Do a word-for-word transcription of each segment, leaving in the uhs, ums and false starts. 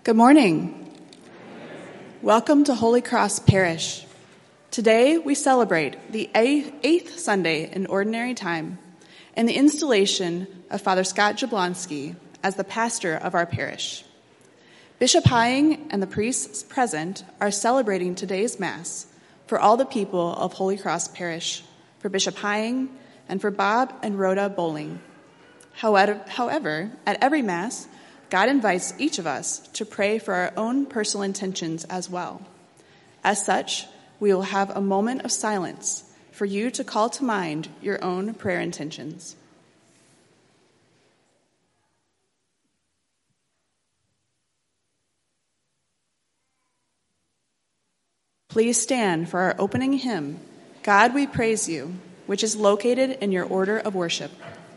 Good morning. Welcome to Holy Cross Parish. Today we celebrate the eighth Sunday in Ordinary Time and the installation of Father Scott Jablonski as the pastor of our parish. Bishop Hying and the priests present are celebrating today's Mass for all the people of Holy Cross Parish, for Bishop Hying and for Bob and Rhoda Bowling. However, however, at every Mass, God invites each of us to pray for our own personal intentions as well. As such, we will have a moment of silence for you to call to mind your own prayer intentions. Please stand for our opening hymn, God We Praise You, which is located in your order of worship.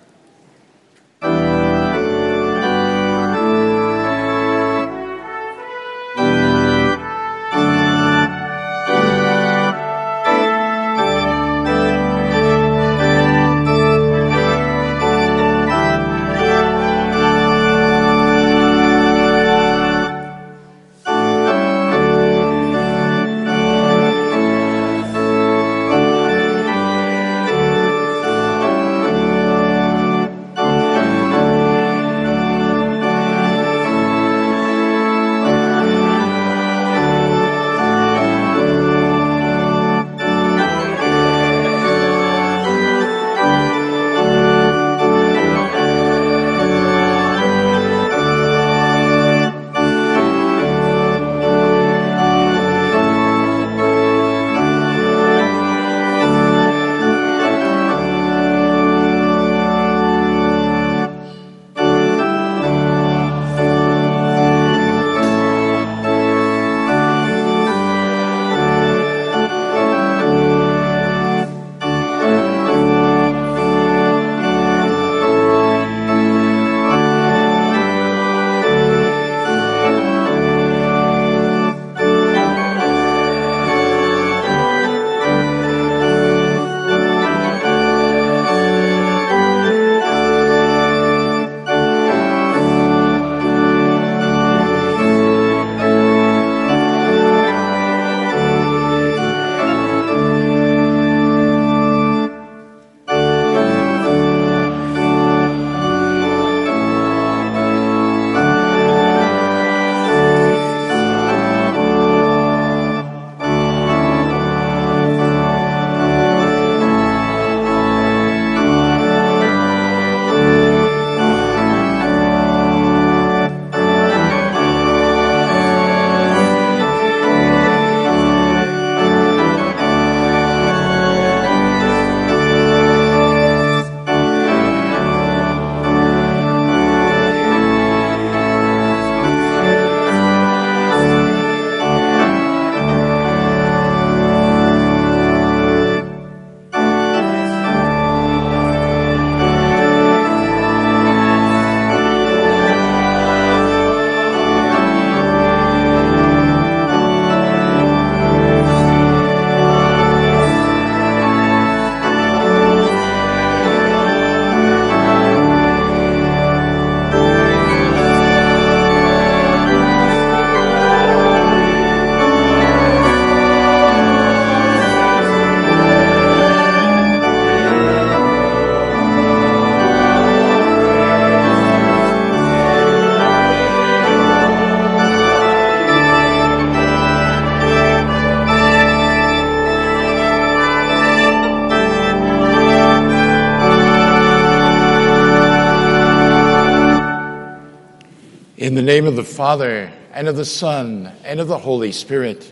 In the name of the Father, and of the Son, and of the Holy Spirit.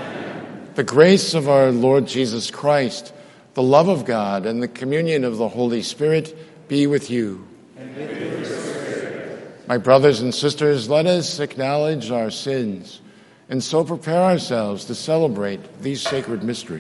Amen. The grace of our Lord Jesus Christ, the love of God, and the communion of the Holy Spirit be with you. And with your spirit. My brothers and sisters, let us acknowledge our sins, and so prepare ourselves to celebrate these sacred mysteries.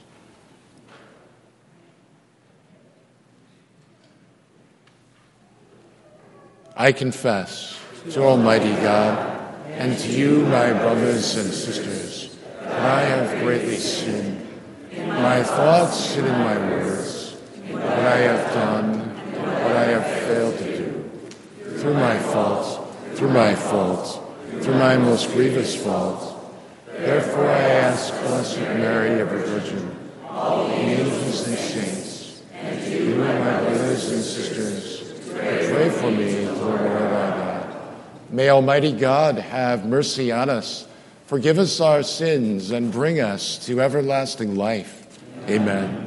I confess to Almighty God, and to you, my brothers and sisters, that I have greatly sinned in my thoughts and in my words, what I have done, what I have failed to do, through my fault, through my fault, through my most grievous fault. Therefore I ask Blessed Mary, ever Virgin, all the angels and saints, and you, my brothers and sisters, pray for me to the Lord our God. May Almighty God have mercy on us, forgive us our sins, and bring us to everlasting life. Amen.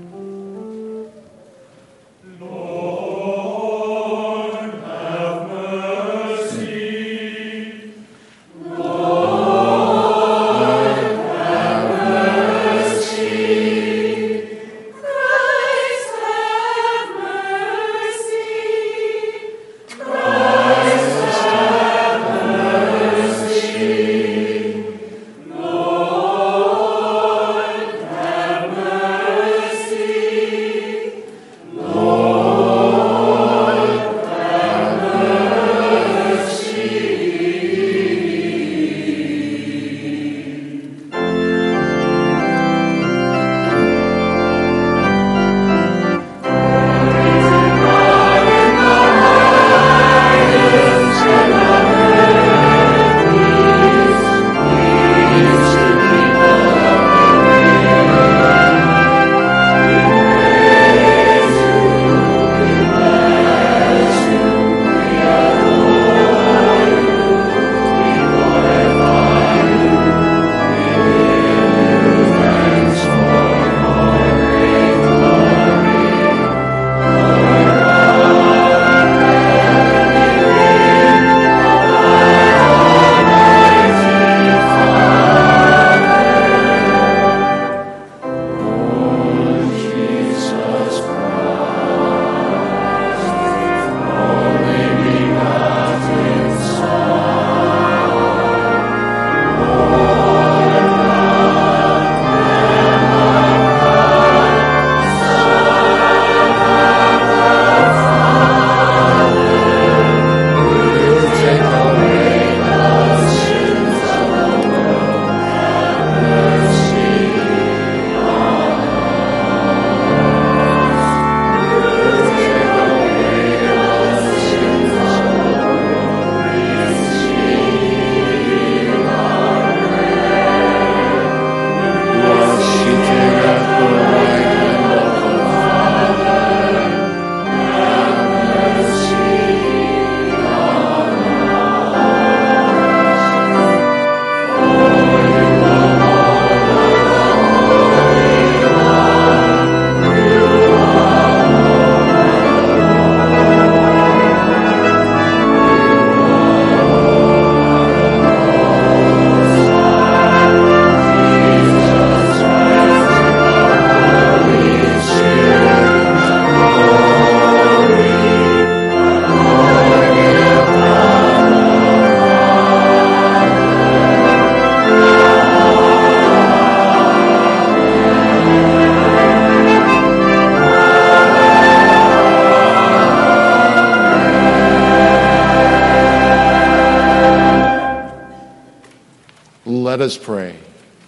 Let us pray.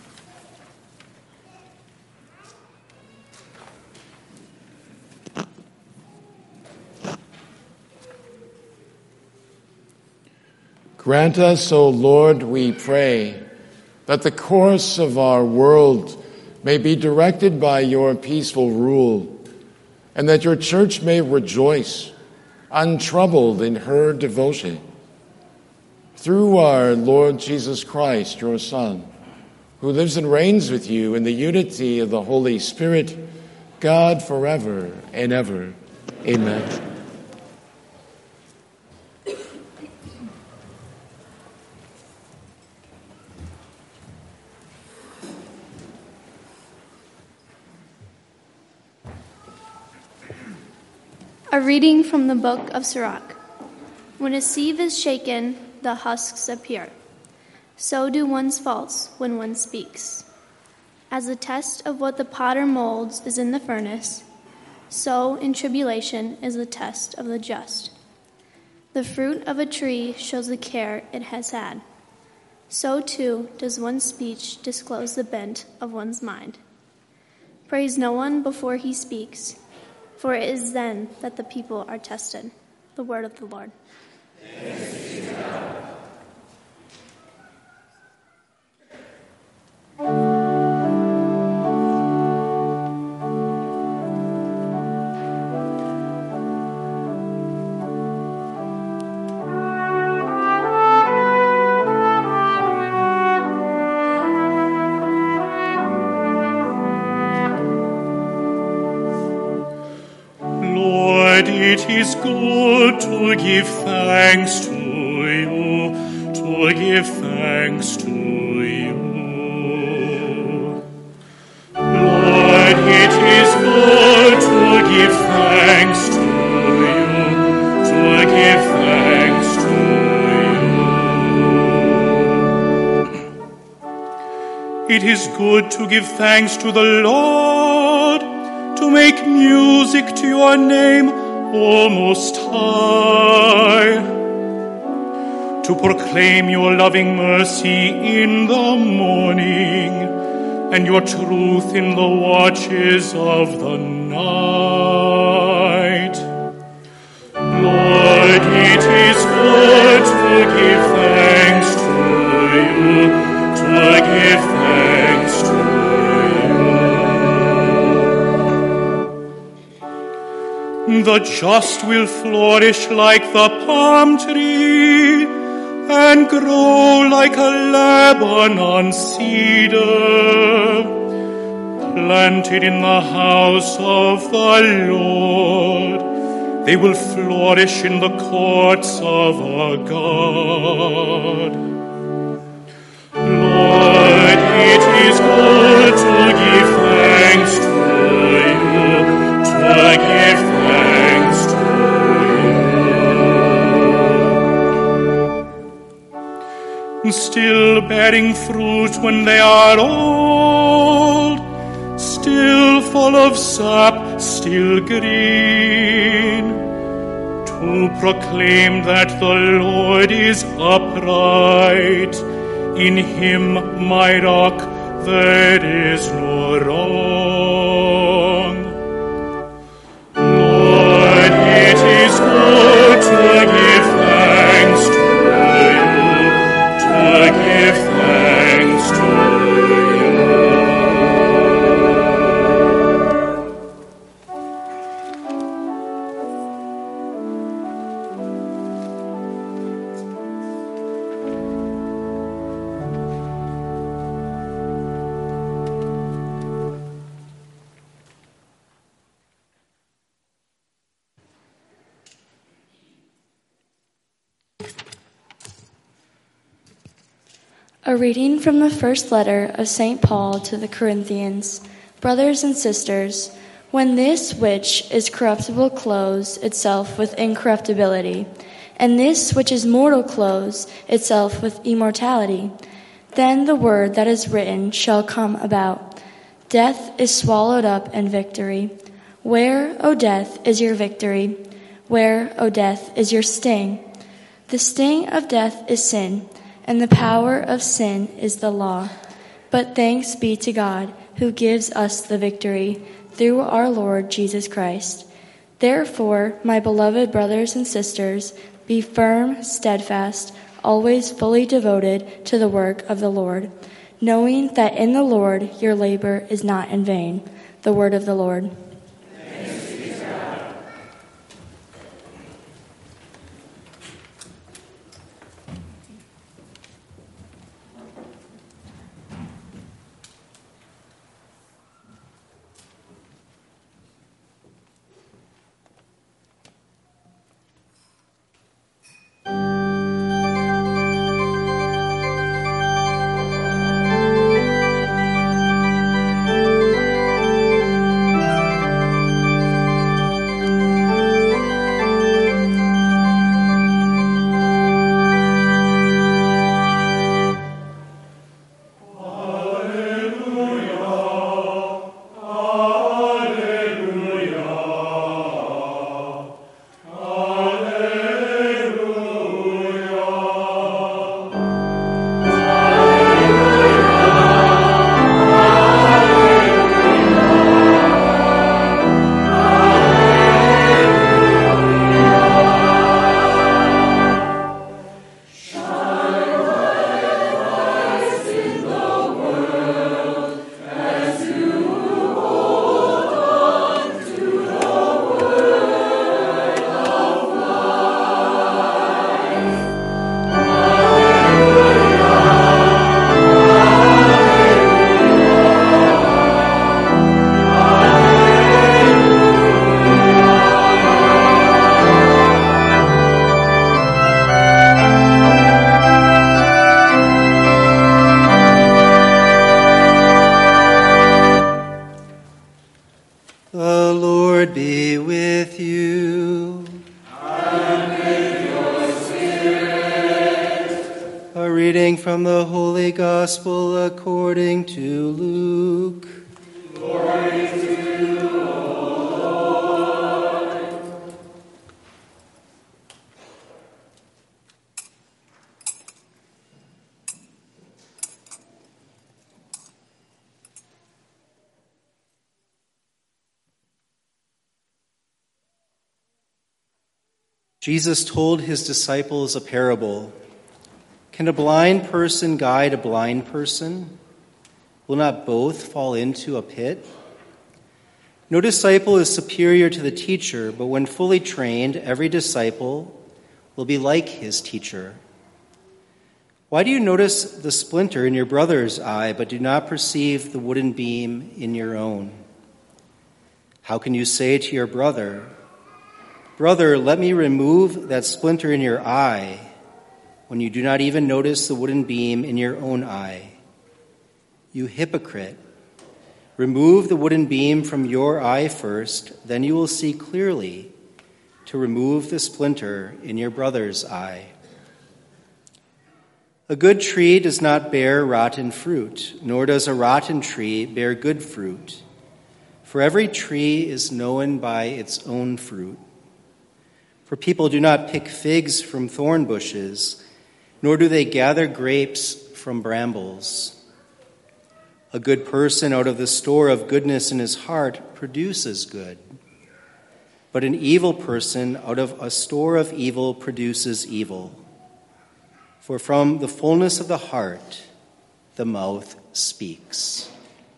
Grant us, O Lord, we pray, that the course of our world may be directed by your peaceful rule, and that your church may rejoice, untroubled in her devotion. Through our Lord Jesus Christ, your Son, who lives and reigns with you in the unity of the Holy Spirit, God forever and ever. Amen. A reading from the book of Sirach. When a sieve is shaken, the husks appear. So do one's faults when one speaks. As the test of what the potter molds is in the furnace, so in tribulation is the test of the just. The fruit of a tree shows the care it has had. So too does one's speech disclose the bent of one's mind. Praise no one before he speaks, for it is then that the people are tested. The word of the Lord. Thanks be to God. Lord, it is good to give thanks to you, to give thanks to you. Lord, it is good to give thanks to you, to give thanks to you. It is good to give thanks to the Lord, to make music to your name, O Most High, to proclaim your loving mercy in the morning and your truth in the watches of the night. Lord, it is good to give thanks to you, to give thanks to you. The just will flourish like the palm tree and grow like a Lebanon cedar, planted in the house of the Lord. They will flourish in the courts of our God. Lord, it is good to give thanks to you, to give thanks to you. Still bearing fruit when they are old, still full of sap, still green, to proclaim that the Lord is upright. In him, my rock, there is no wrong. Lord, it is good to give thanks to you, to give thanks to A reading from the first letter of Saint Paul to the Corinthians. Brothers and sisters, when this which is corruptible clothes itself with incorruptibility, and this which is mortal clothes itself with immortality, then the word that is written shall come about. Death is swallowed up in victory. Where, O death, is your victory? Where, O death, is your sting? The sting of death is sin, and the power of sin is the law. But thanks be to God, who gives us the victory through our Lord Jesus Christ. Therefore, my beloved brothers and sisters, be firm, steadfast, always fully devoted to the work of the Lord, knowing that in the Lord your labor is not in vain. The word of the Lord. The Lord be with you. And with your spirit. A reading from the Holy Gospel according to Luke. Glory to you, O Lord. Jesus told his disciples a parable. Can a blind person guide a blind person? Will not both fall into a pit? No disciple is superior to the teacher, but when fully trained, every disciple will be like his teacher. Why do you notice the splinter in your brother's eye, but do not perceive the wooden beam in your own? How can you say to your brother, "Brother, let me remove that splinter in your eye," when you do not even notice the wooden beam in your own eye? You hypocrite! Remove the wooden beam from your eye first, then you will see clearly to remove the splinter in your brother's eye. A good tree does not bear rotten fruit, nor does a rotten tree bear good fruit. For every tree is known by its own fruit. For people do not pick figs from thorn bushes, nor do they gather grapes from brambles. A good person out of the store of goodness in his heart produces good, but an evil person out of a store of evil produces evil. For from the fullness of the heart, the mouth speaks.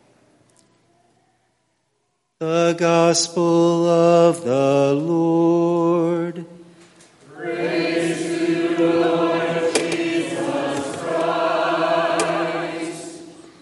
The Gospel of the Lord. Praise to you, Lord Jesus Christ.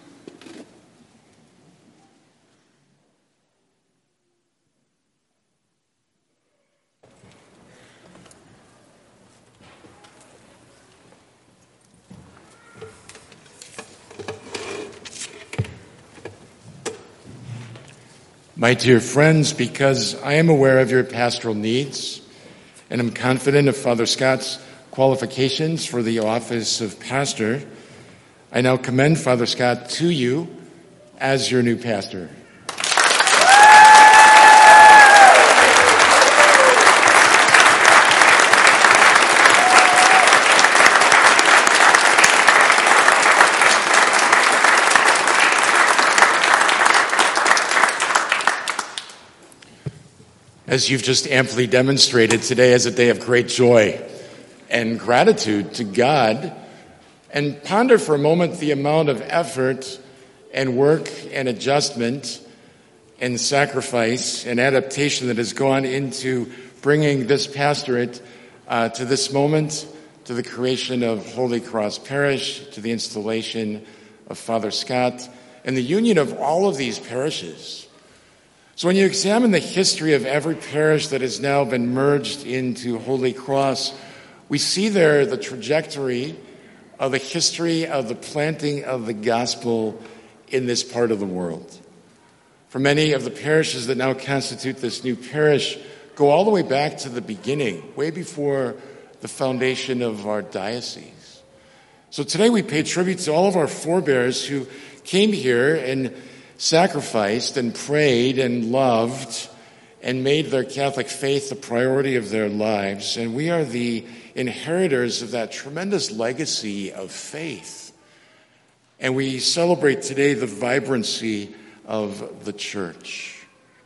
My dear friends, because I am aware of your pastoral needs and am confident of Father Scott's qualifications for the office of pastor, I now commend Father Scott to you as your new pastor. As you've just amply demonstrated, today is a day of great joy and gratitude to God. And ponder for a moment the amount of effort and work and adjustment and sacrifice and adaptation that has gone into bringing this pastorate uh, to this moment, to the creation of Holy Cross Parish, to the installation of Father Scott, and the union of all of these parishes. So when you examine the history of every parish that has now been merged into Holy Cross, we see there the trajectory of the history of the planting of the gospel in this part of the world. For many of the parishes that now constitute this new parish go all the way back to the beginning, way before the foundation of our diocese. So today we pay tribute to all of our forebears who came here and sacrificed and prayed and loved and made their Catholic faith the priority of their lives. And we are the inheritors of that tremendous legacy of faith. And we celebrate today the vibrancy of the church.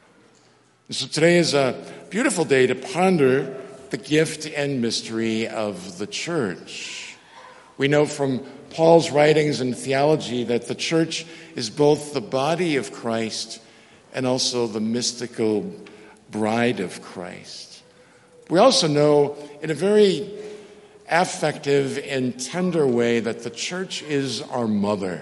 And so today is a beautiful day to ponder the gift and mystery of the church. We know from Paul's writings and theology that the church is both the body of Christ and also the mystical bride of Christ. We also know in a very affective and tender way that the church is our mother,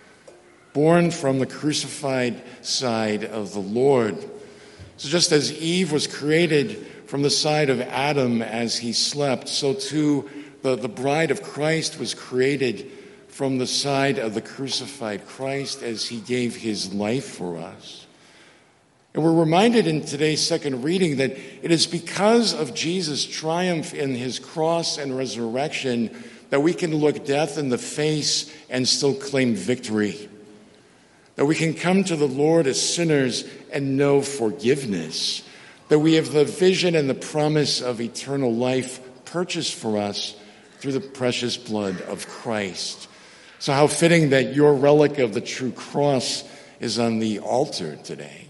born from the crucified side of the Lord. So just as Eve was created from the side of Adam as he slept, so too the, the bride of Christ was created from the side of the crucified Christ as he gave his life for us. And And we're reminded in today's second reading that it is because of Jesus' triumph in his cross and resurrection that we can look death in the face and still claim victory. That we can come to the Lord as sinners and know forgiveness. That we have the vision and the promise of eternal life purchased for us through the precious blood of Christ. So how fitting that your relic of the true cross is on the altar today.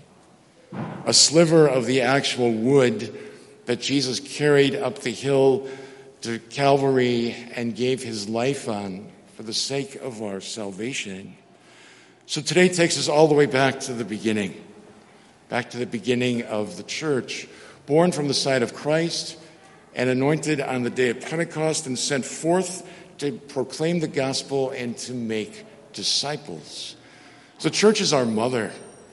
A sliver of the actual wood that Jesus carried up the hill to Calvary and gave his life on for the sake of our salvation. So today takes us all the way back to the beginning, back to the beginning of the church, born from the side of Christ and anointed on the day of Pentecost and sent forth to proclaim the gospel and to make disciples. So church is our mother.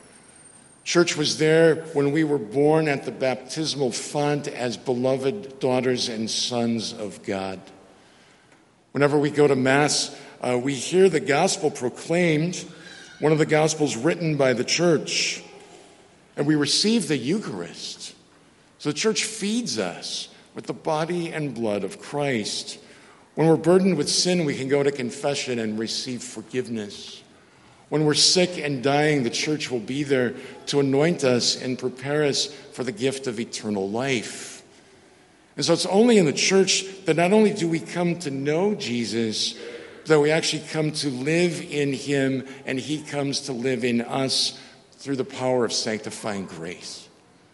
Church was there when we were born at the baptismal font as beloved daughters and sons of God. Whenever we go to Mass, uh, we hear the gospel proclaimed, one of the gospels written by the church, and we receive the Eucharist. So the church feeds us with the body and blood of Christ. When we're burdened with sin, we can go to confession and receive forgiveness. When we're sick and dying, the church will be there to anoint us and prepare us for the gift of eternal life. And so it's only in the church that not only do we come to know Jesus, but that we actually come to live in him, and he comes to live in us through the power of sanctifying grace.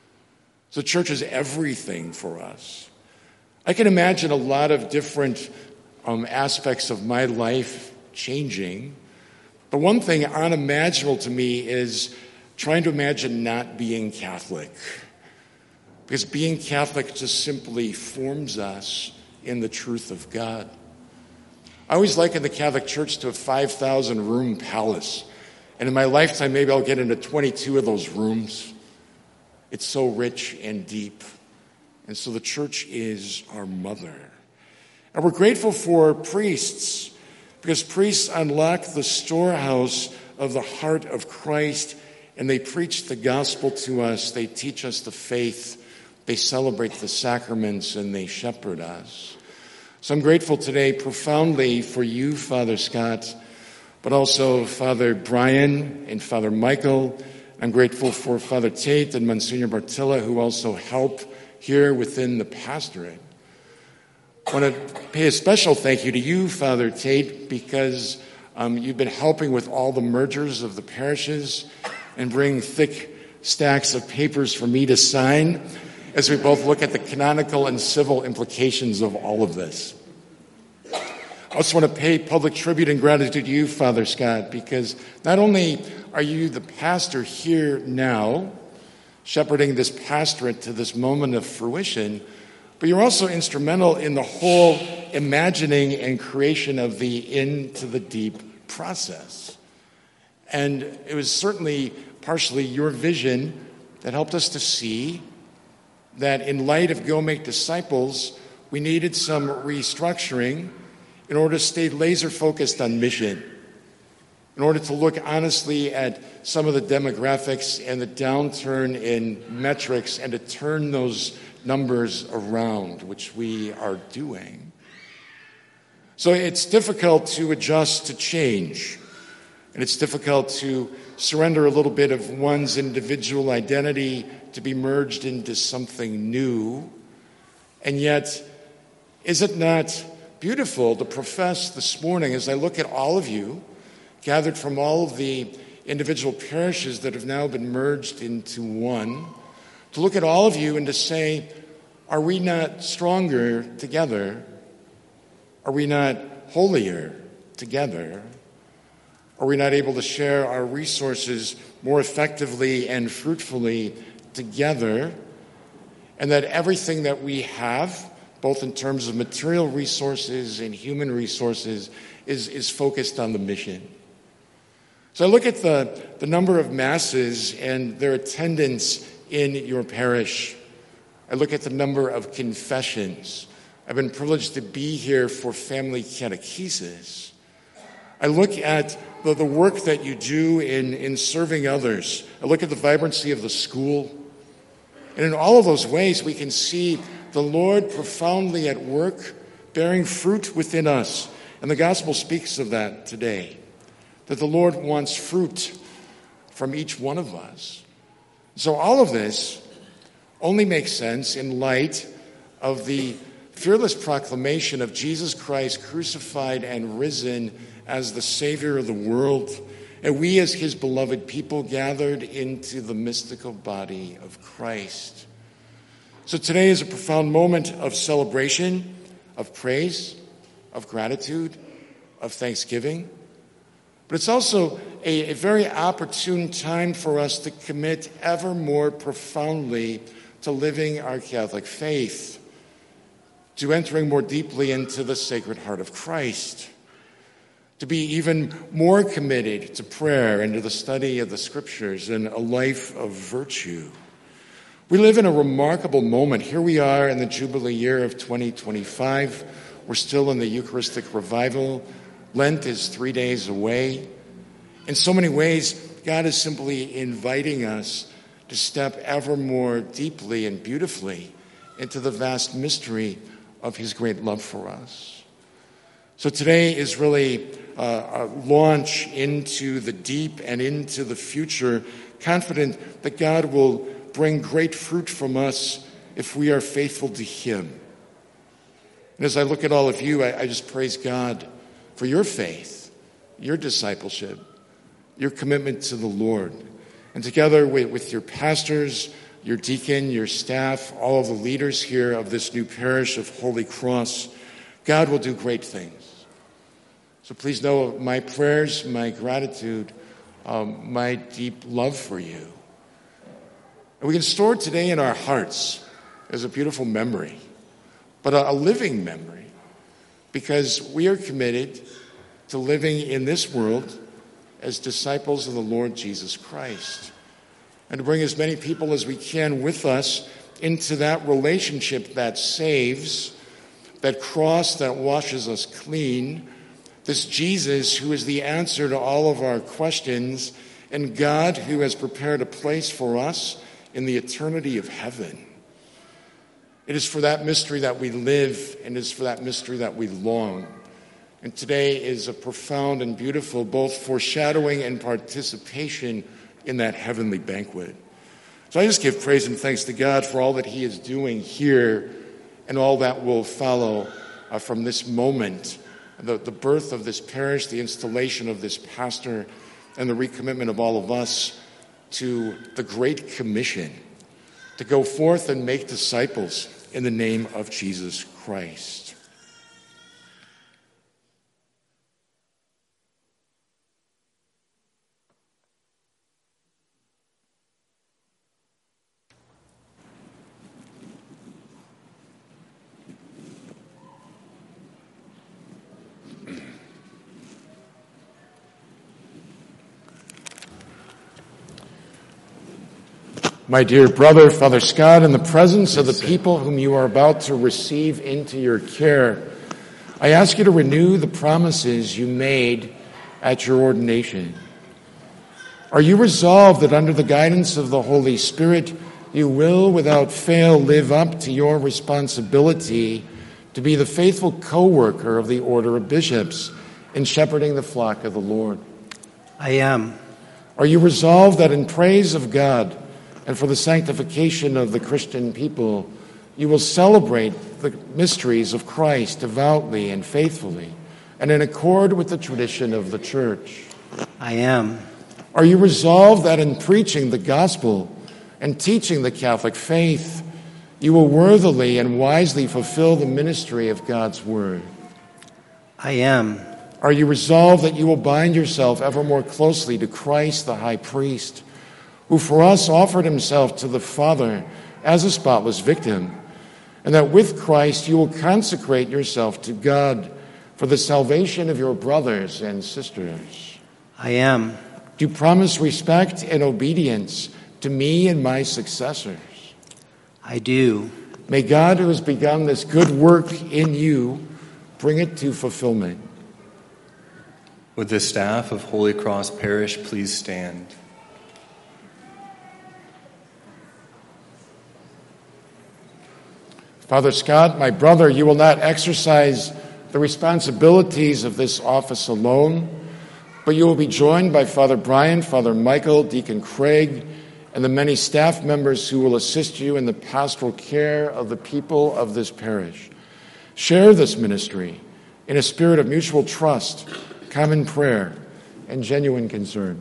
So church is everything for us. I can imagine a lot of different um, aspects of my life changing. The one thing unimaginable to me is trying to imagine not being Catholic. Because being Catholic just simply forms us in the truth of God. I always liken the Catholic Church to a five thousand room palace. And in my lifetime, maybe I'll get into twenty-two of those rooms. It's so rich and deep. And so the church is our mother. And we're grateful for priests, because priests unlock the storehouse of the heart of Christ, and they preach the gospel to us. They teach us the faith. They celebrate the sacraments, and they shepherd us. So I'm grateful today profoundly for you, Father Scott, but also Father Brian and Father Michael. I'm grateful for Father Tate and Monsignor Bartilla, who also help here within the pastorate. I want to pay a special thank you to you, Father Tate, because um, you've been helping with all the mergers of the parishes and bring thick stacks of papers for me to sign as we both look at the canonical and civil implications of all of this. I also want to pay public tribute and gratitude to you, Father Scott, because not only are you the pastor here now, shepherding this pastorate to this moment of fruition, but you're also instrumental in the whole imagining and creation of the Into the Deep process. And it was certainly partially your vision that helped us to see that in light of Go Make Disciples, we needed some restructuring in order to stay laser focused on mission, in order to look honestly at some of the demographics and the downturn in metrics and to turn those numbers around, which we are doing. So it's difficult to adjust to change, and it's difficult to surrender a little bit of one's individual identity to be merged into something new. And yet, is it not beautiful to profess this morning, as I look at all of you, gathered from all of the individual parishes that have now been merged into one, to look at all of you and to say, are we not stronger together? Are we not holier together? Are we not able to share our resources more effectively and fruitfully together? And that everything that we have, both in terms of material resources and human resources, is, is focused on the mission. So I look at the, the number of masses and their attendance in your parish. I look at the number of confessions. I've been privileged to be here for family catechesis. I look at the, the work that you do in, in serving others. I look at the vibrancy of the school. And in all of those ways, we can see the Lord profoundly at work, bearing fruit within us. And the gospel speaks of that today, that the Lord wants fruit from each one of us. So all of this only makes sense in light of the fearless proclamation of Jesus Christ crucified and risen as the Savior of the world, and we as his beloved people gathered into the mystical body of Christ. So today is a profound moment of celebration, of praise, of gratitude, of thanksgiving. But it's also a, a very opportune time for us to commit ever more profoundly to living our Catholic faith, to entering more deeply into the Sacred Heart of Christ, to be even more committed to prayer and to the study of the Scriptures and a life of virtue. We live in a remarkable moment. Here we are in the Jubilee year of twenty twenty-five. We're still in the Eucharistic revival. Lent is three days away. In so many ways, God is simply inviting us to step ever more deeply and beautifully into the vast mystery of his great love for us. So today is really a launch into the deep and into the future, confident that God will bring great fruit from us if we are faithful to him. And as I look at all of you, I, I just praise God for your faith, your discipleship, your commitment to the Lord. And together with, with your pastors, your deacon, your staff, all of the leaders here of this new parish of Holy Cross, God will do great things. So please know my prayers, my gratitude, um, my deep love for you. And we can store it today in our hearts as a beautiful memory, but a, a living memory, because we are committed to living in this world as disciples of the Lord Jesus Christ, and to bring as many people as we can with us into that relationship that saves, that cross that washes us clean, this Jesus who is the answer to all of our questions, and God who has prepared a place for us in the eternity of heaven. It is for that mystery that we live, and it is for that mystery that we long. And today is a profound and beautiful both foreshadowing and participation in that heavenly banquet. So I just give praise and thanks to God for all that he is doing here and all that will follow uh, from this moment, the, the birth of this parish, the installation of this pastor, and the recommitment of all of us to the Great Commission, to go forth and make disciples in the name of Jesus Christ. My dear brother, Father Scott, in the presence of the people whom you are about to receive into your care, I ask you to renew the promises you made at your ordination. Are you resolved that under the guidance of the Holy Spirit, you will without fail live up to your responsibility to be the faithful co-worker of the order of bishops in shepherding the flock of the Lord? I am. Are you resolved that in praise of God and for the sanctification of the Christian people, you will celebrate the mysteries of Christ devoutly and faithfully, and in accord with the tradition of the Church? I am. Are you resolved that in preaching the gospel and teaching the Catholic faith, you will worthily and wisely fulfill the ministry of God's word? I am. Are you resolved that you will bind yourself ever more closely to Christ, the high priest, who for us offered himself to the Father as a spotless victim, and that with Christ you will consecrate yourself to God for the salvation of your brothers and sisters? I am. Do you promise respect and obedience to me and my successors? I do. May God, who has begun this good work in you, bring it to fulfillment. Would the staff of Holy Cross Parish please stand? Father Scott, my brother, you will not exercise the responsibilities of this office alone, but you will be joined by Father Brian, Father Michael, Deacon Craig, and the many staff members who will assist you in the pastoral care of the people of this parish. Share this ministry in a spirit of mutual trust, common prayer, and genuine concern.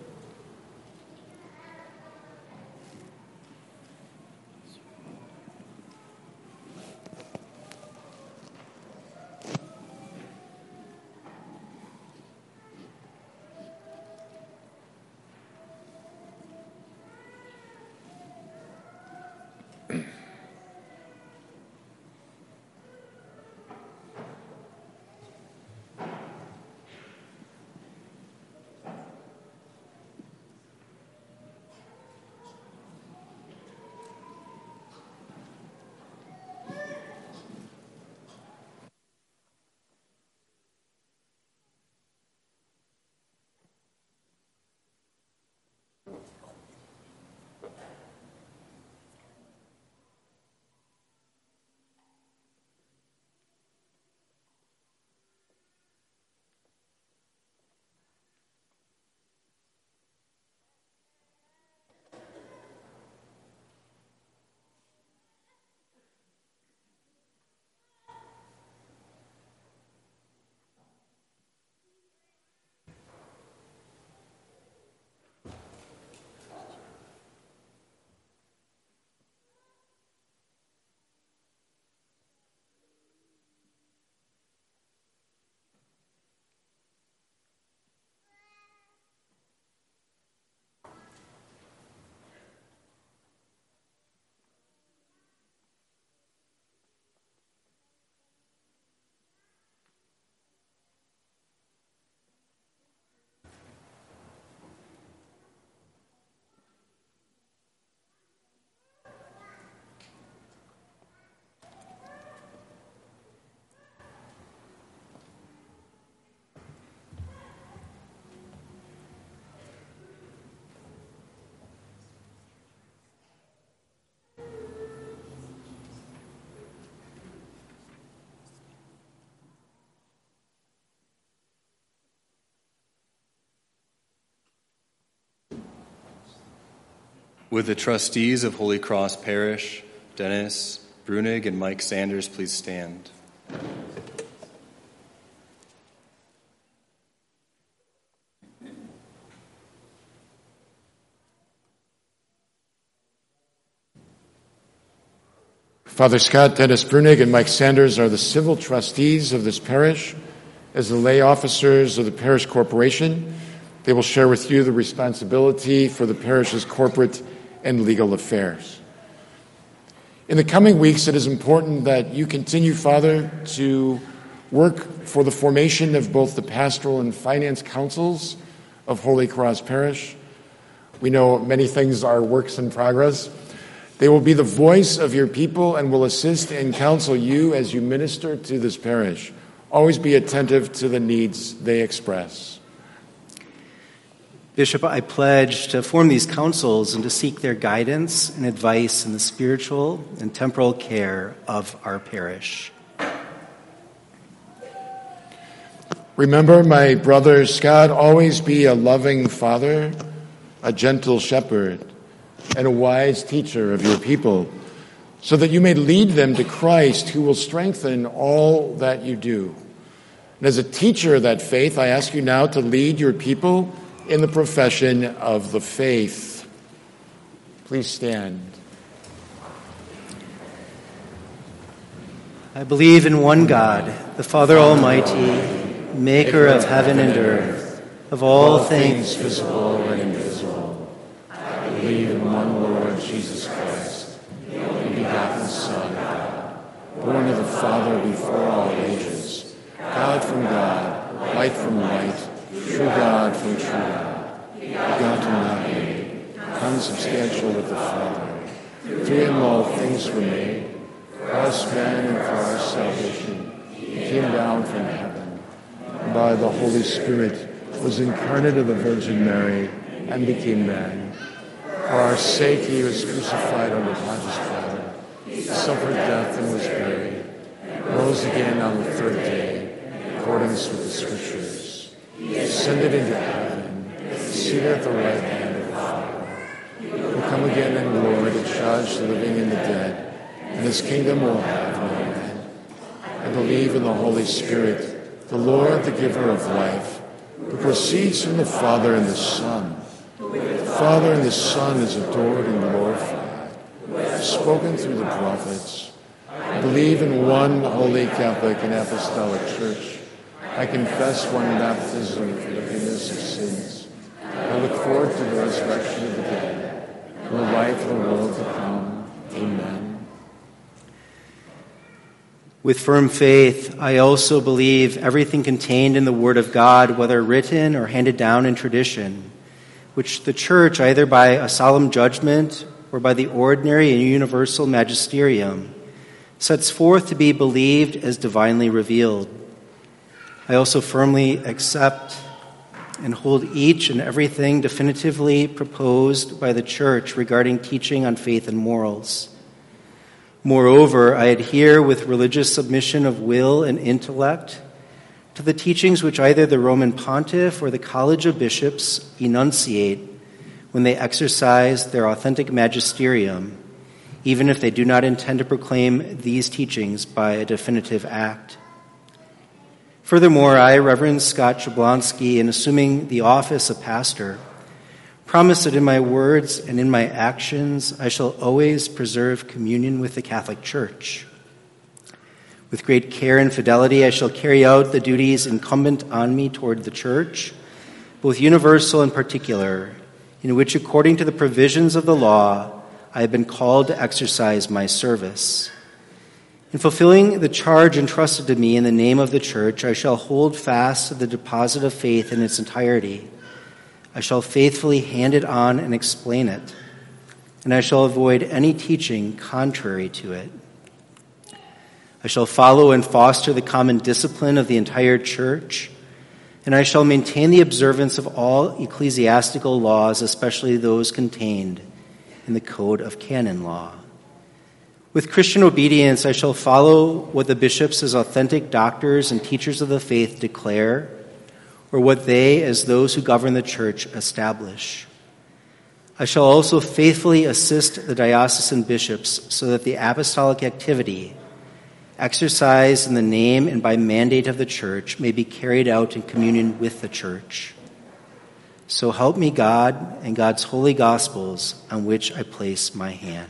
Would the trustees of Holy Cross Parish, Dennis Brunig and Mike Sanders, please stand? Father Scott, Dennis Brunig, and Mike Sanders are the civil trustees of this parish. As the lay officers of the parish corporation, they will share with you the responsibility for the parish's corporate and legal affairs. In the coming weeks, it is important that you continue, Father, to work for the formation of both the pastoral and finance councils of Holy Cross Parish. We know many things are works in progress. They will be the voice of your people and will assist and counsel you as you minister to this parish. Always be attentive to the needs they express. Bishop, I pledge to form these councils and to seek their guidance and advice in the spiritual and temporal care of our parish. Remember, my brother Scott, always be a loving father, a gentle shepherd, and a wise teacher of your people, so that you may lead them to Christ, who will strengthen all that you do. And as a teacher of that faith, I ask you now to lead your people in the profession of the faith. Please stand. I believe in one God, the Father Almighty, maker of heaven and earth, of all things visible and invisible. I believe in one Lord Jesus Christ, the only begotten Son, born of the Father before all ages, God from God, light from light, true God from true God, begotten not made, consubstantial with the Father. Through him all things were made. For us men and for our salvation, he came down from heaven, by the Holy Spirit, was incarnate of the Virgin Mary and became man. For our sake he was crucified under Pontius Pilate. He suffered death and was buried, rose again on the third day, in accordance with the Scriptures. He ascended into heaven, seated at the right hand of the Father. He will come again in glory to judge the living and the dead, and his kingdom will have no end. I believe in the Holy Spirit, the Lord, the giver of life, who proceeds from the Father and the Son. The Father and the Son is adored and glorified, who has spoken through the prophets. I believe in one holy Catholic and Apostolic Church. I confess one baptism for the forgiveness of sins. I look forward to the resurrection of the dead and the life of the world to come. Amen. With firm faith, I also believe everything contained in the Word of God, whether written or handed down in tradition, which the Church, either by a solemn judgment or by the ordinary and universal magisterium, sets forth to be believed as divinely revealed. I also firmly accept and hold each and everything definitively proposed by the Church regarding teaching on faith and morals. Moreover, I adhere with religious submission of will and intellect to the teachings which either the Roman Pontiff or the College of Bishops enunciate when they exercise their authentic magisterium, even if they do not intend to proclaim these teachings by a definitive act. Furthermore, I, Reverend Scott Jablonski, in assuming the office of pastor, promise that in my words and in my actions I shall always preserve communion with the Catholic Church. With great care and fidelity, I shall carry out the duties incumbent on me toward the Church, both universal and particular, in which, according to the provisions of the law, I have been called to exercise my service. In fulfilling the charge entrusted to me in the name of the Church, I shall hold fast to the deposit of faith in its entirety. I shall faithfully hand it on and explain it, and I shall avoid any teaching contrary to it. I shall follow and foster the common discipline of the entire Church, and I shall maintain the observance of all ecclesiastical laws, especially those contained in the Code of Canon Law. With Christian obedience, I shall follow what the bishops as authentic doctors and teachers of the faith declare, or what they, as those who govern the Church, establish. I shall also faithfully assist the diocesan bishops so that the apostolic activity exercised in the name and by mandate of the Church may be carried out in communion with the Church. So help me God and God's holy gospels on which I place my hand.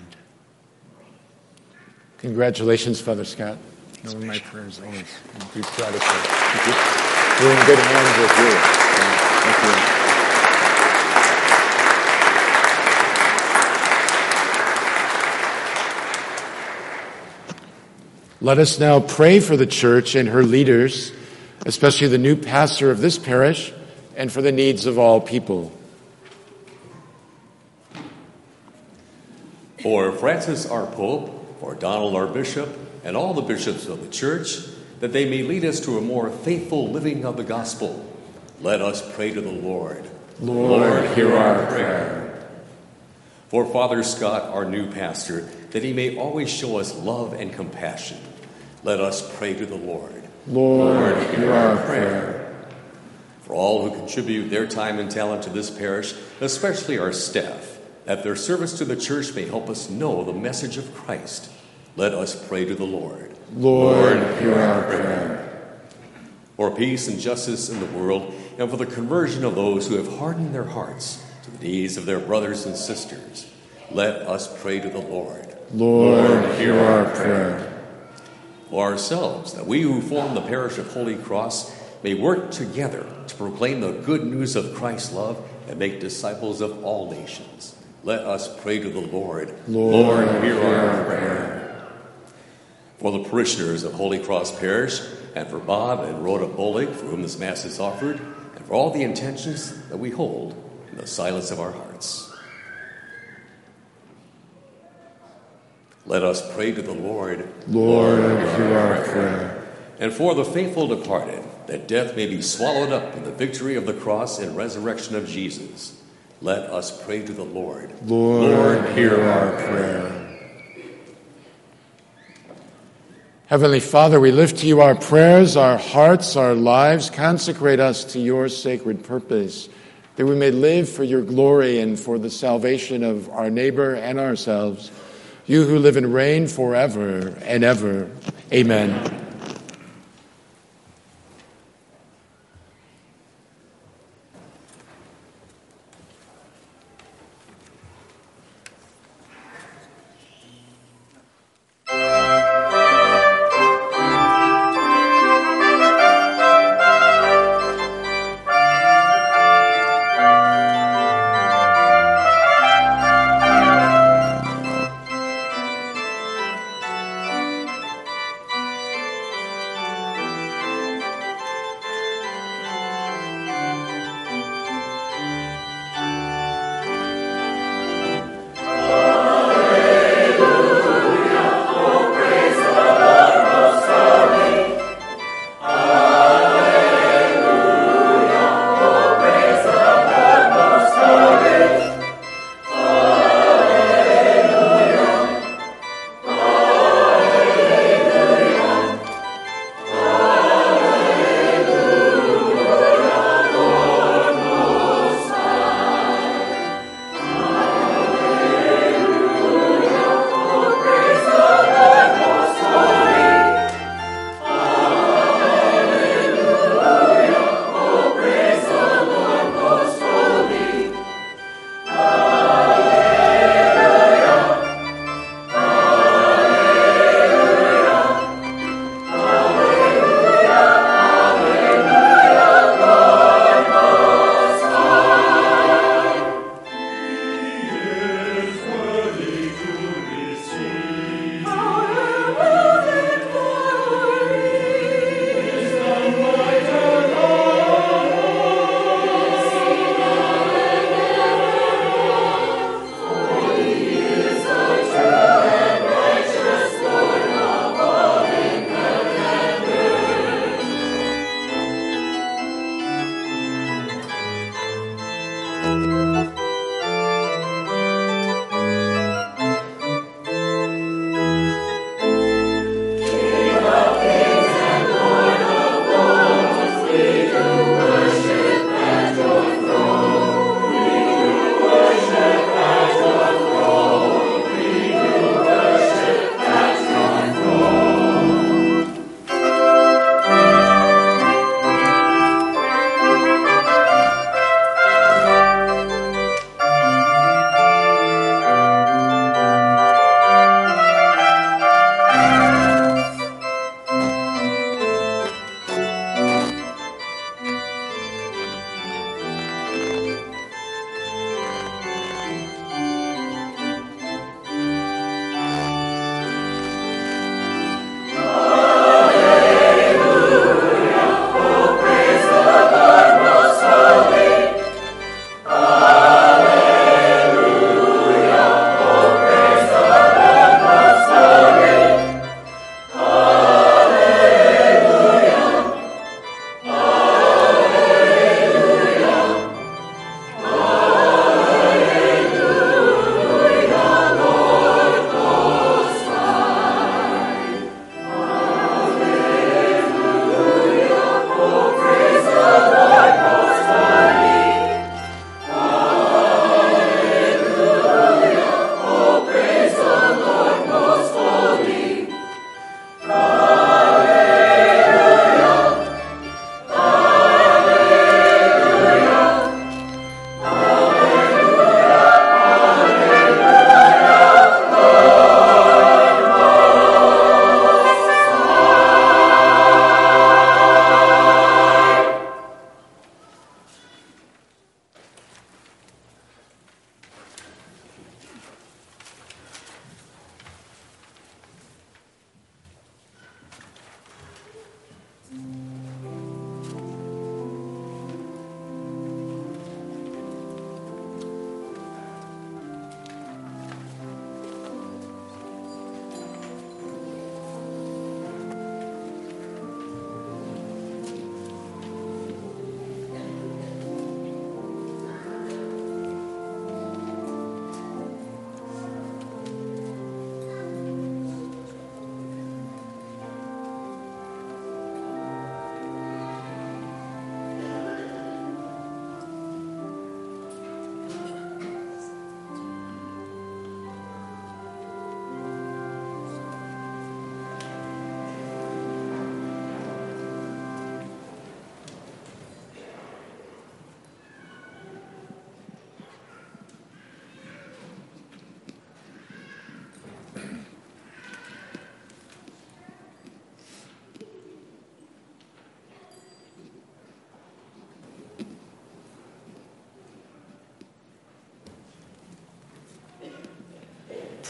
Congratulations, Father Scott. Knowing my prayers always. Be proud of you. We're in good hands with you. Thank you. Let us now pray for the Church and her leaders, especially the new pastor of this parish, and for the needs of all people. For Francis, our Pope, for Donald, our Bishop, and all the bishops of the Church, that they may lead us to a more faithful living of the gospel. Let us pray to the Lord. Lord, Lord hear our prayer. For Father Scott, our new pastor, that he may always show us love and compassion. Let us pray to the Lord. Lord, Lord hear our prayer. For all who contribute their time and talent to this parish, especially our staff, that their service to the Church may help us know the message of Christ. Let us pray to the Lord. Lord, hear our prayer. For peace and justice in the world, and for the conversion of those who have hardened their hearts to the needs of their brothers and sisters, let us pray to the Lord. Lord, hear our prayer. For ourselves, that we who form the parish of Holy Cross may work together to proclaim the good news of Christ's love and make disciples of all nations. Let us pray to the Lord. Lord, Lord hear our prayer. For the parishioners of Holy Cross Parish, and for Bob and Rhoda Bolig, for whom this Mass is offered, and for all the intentions that we hold in the silence of our hearts. Let us pray to the Lord. Lord, hear our prayer. And for the faithful departed, that death may be swallowed up in the victory of the cross and resurrection of Jesus. Let us pray to the Lord. Lord, Lord hear our prayer. Heavenly Father, we lift to you our prayers, our hearts, our lives. Consecrate us to your sacred purpose, that we may live for your glory and for the salvation of our neighbor and ourselves. You who live and reign forever and ever. Amen.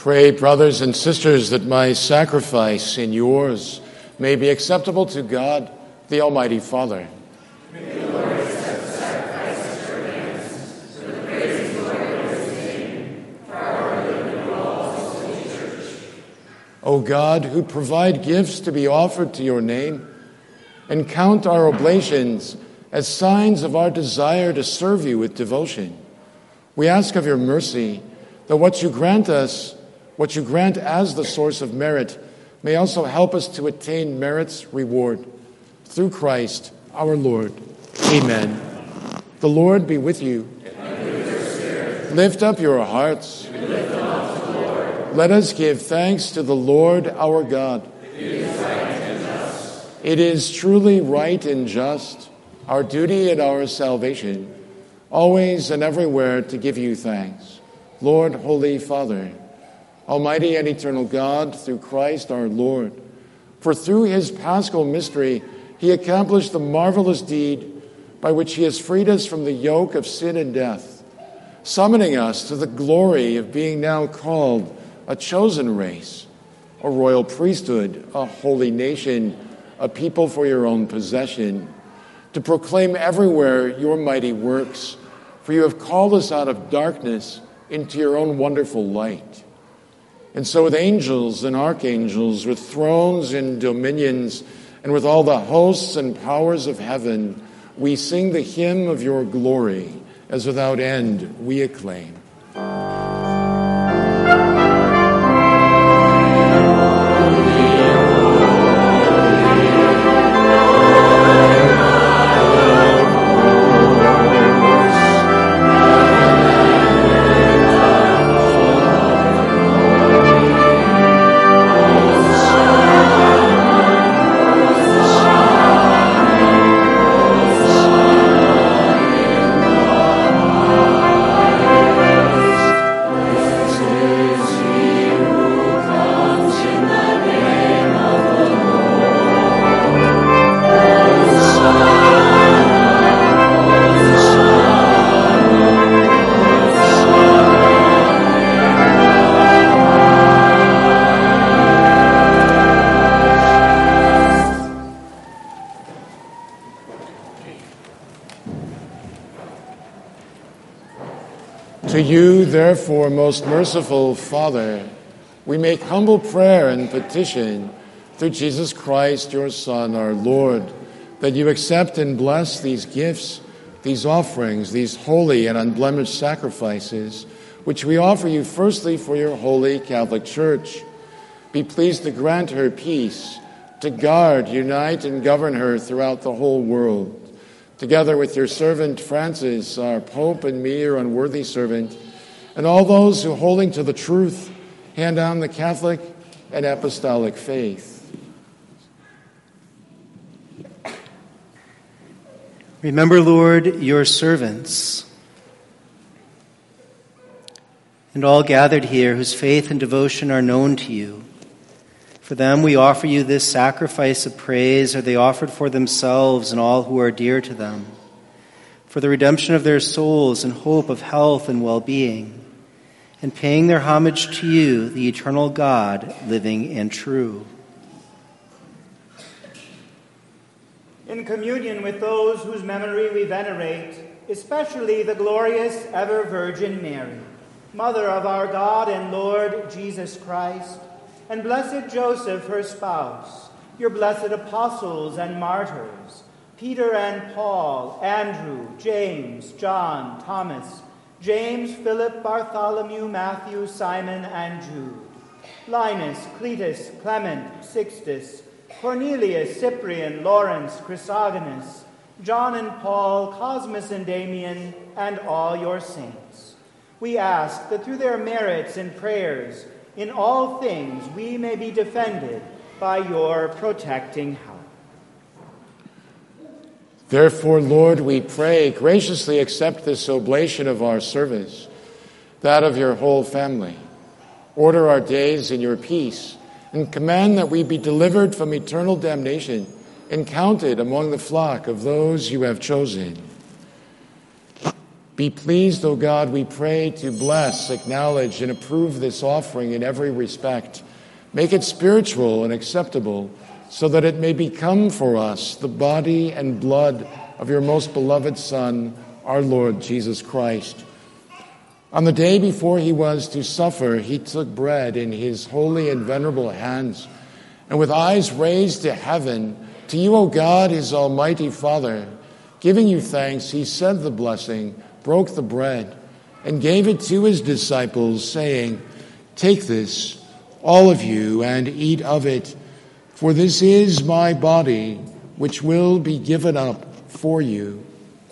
Pray, brothers and sisters, that my sacrifice and yours may be acceptable to God, the Almighty Father. May the Lord accept the sacrifice at your hands, for the praise and glory of his name, for our good and all his holy church. O God, who provide gifts to be offered to your name, and count our oblations as signs of our desire to serve you with devotion, we ask of your mercy that what you grant us, what you grant as the source of merit, may also help us to attain merit's reward. Through Christ our Lord. Amen. The Lord be with you. And with your spirit. Lift up your hearts. We lift them up to the Lord. Let us give thanks to the Lord our God. It is right and just. It is truly right and just, our duty and our salvation, always and everywhere to give you thanks. Lord, Holy Father, Almighty and eternal God, through Christ our Lord, for through his paschal mystery he accomplished the marvelous deed by which he has freed us from the yoke of sin and death, summoning us to the glory of being now called a chosen race, a royal priesthood, a holy nation, a people for your own possession, to proclaim everywhere your mighty works, for you have called us out of darkness into your own wonderful light. And so with angels and archangels, with thrones and dominions, and with all the hosts and powers of heaven, we sing the hymn of your glory, as without end we acclaim. To you, therefore, most merciful Father, we make humble prayer and petition through Jesus Christ, your Son, our Lord, that you accept and bless these gifts, these offerings, these holy and unblemished sacrifices, which we offer you firstly for your holy Catholic Church. Be pleased to grant her peace, to guard, unite, and govern her throughout the whole world. Together with your servant Francis, our Pope, and me, your unworthy servant, and all those who, holding to the truth, hand down the Catholic and apostolic faith. Remember, Lord, your servants and all gathered here whose faith and devotion are known to you. For them we offer you this sacrifice of praise, or they offered for themselves and all who are dear to them, for the redemption of their souls and hope of health and well-being, and paying their homage to you, the eternal God, living and true. In communion with those whose memory we venerate, especially the glorious ever-Virgin Mary, Mother of our God and Lord Jesus Christ, and blessed Joseph, her spouse, your blessed apostles and martyrs, Peter and Paul, Andrew, James, John, Thomas, James, Philip, Bartholomew, Matthew, Simon, and Jude, Linus, Cletus, Clement, Sixtus, Cornelius, Cyprian, Lawrence, Chrysogonus, John and Paul, Cosmas and Damian, and all your saints. We ask that through their merits and prayers, in all things we may be defended by your protecting help. Therefore, Lord, we pray, graciously accept this oblation of our service, that of your whole family. Order our days in your peace, and command that we be delivered from eternal damnation and counted among the flock of those you have chosen. Be pleased, O God, we pray, to bless, acknowledge, and approve this offering in every respect. Make it spiritual and acceptable, so that it may become for us the body and blood of your most beloved Son, our Lord Jesus Christ. On the day before he was to suffer, he took bread in his holy and venerable hands, and with eyes raised to heaven, to you, O God, his almighty Father, giving you thanks, he said the blessing, broke the bread, and gave it to his disciples, saying, "Take this, all of you, and eat of it, for this is my body, which will be given up for you."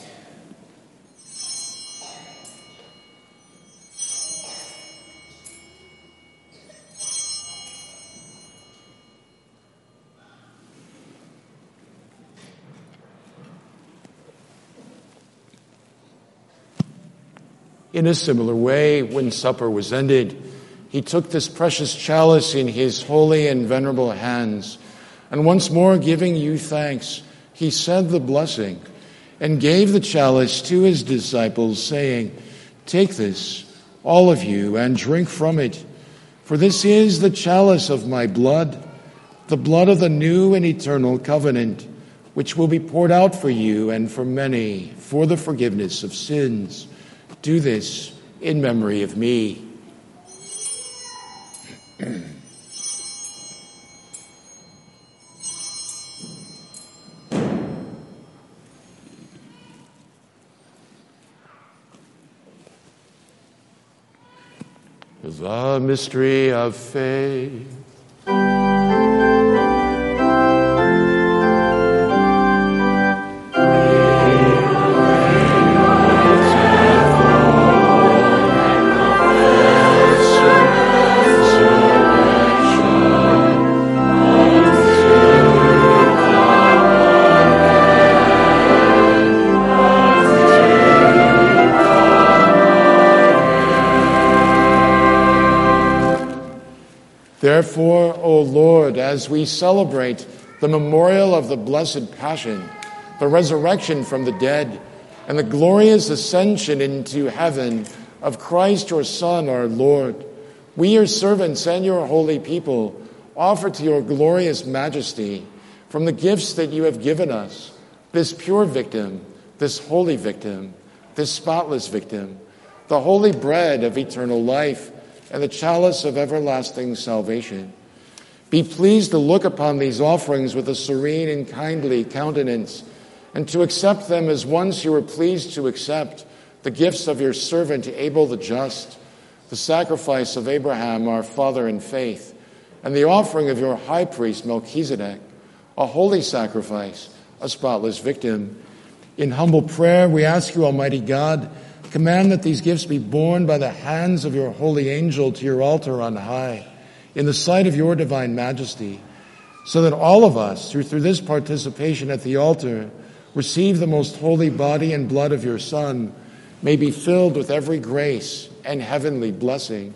In a similar way, when supper was ended, he took this precious chalice in his holy and venerable hands, and once more giving you thanks, he said the blessing, and gave the chalice to his disciples, saying, "Take this, all of you, and drink from it, for this is the chalice of my blood, the blood of the new and eternal covenant, which will be poured out for you and for many for the forgiveness of sins. Do this in memory of me." The mystery of faith. Therefore, O Lord, as we celebrate the memorial of the Blessed Passion, the resurrection from the dead, and the glorious ascension into heaven of Christ your Son, our Lord, we, your servants and your holy people, offer to your glorious majesty, from the gifts that you have given us, this pure victim, this holy victim, this spotless victim, the holy bread of eternal life, and the chalice of everlasting salvation. Be pleased to look upon these offerings with a serene and kindly countenance, and to accept them as once you were pleased to accept the gifts of your servant Abel the just, the sacrifice of Abraham our father in faith, and the offering of your high priest Melchizedek, a holy sacrifice, a spotless victim. In humble prayer, we ask you, Almighty God, command that these gifts be borne by the hands of your holy angel to your altar on high, in the sight of your divine majesty, so that all of us, through, through this participation at the altar, receive the most holy body and blood of your Son, may be filled with every grace and heavenly blessing.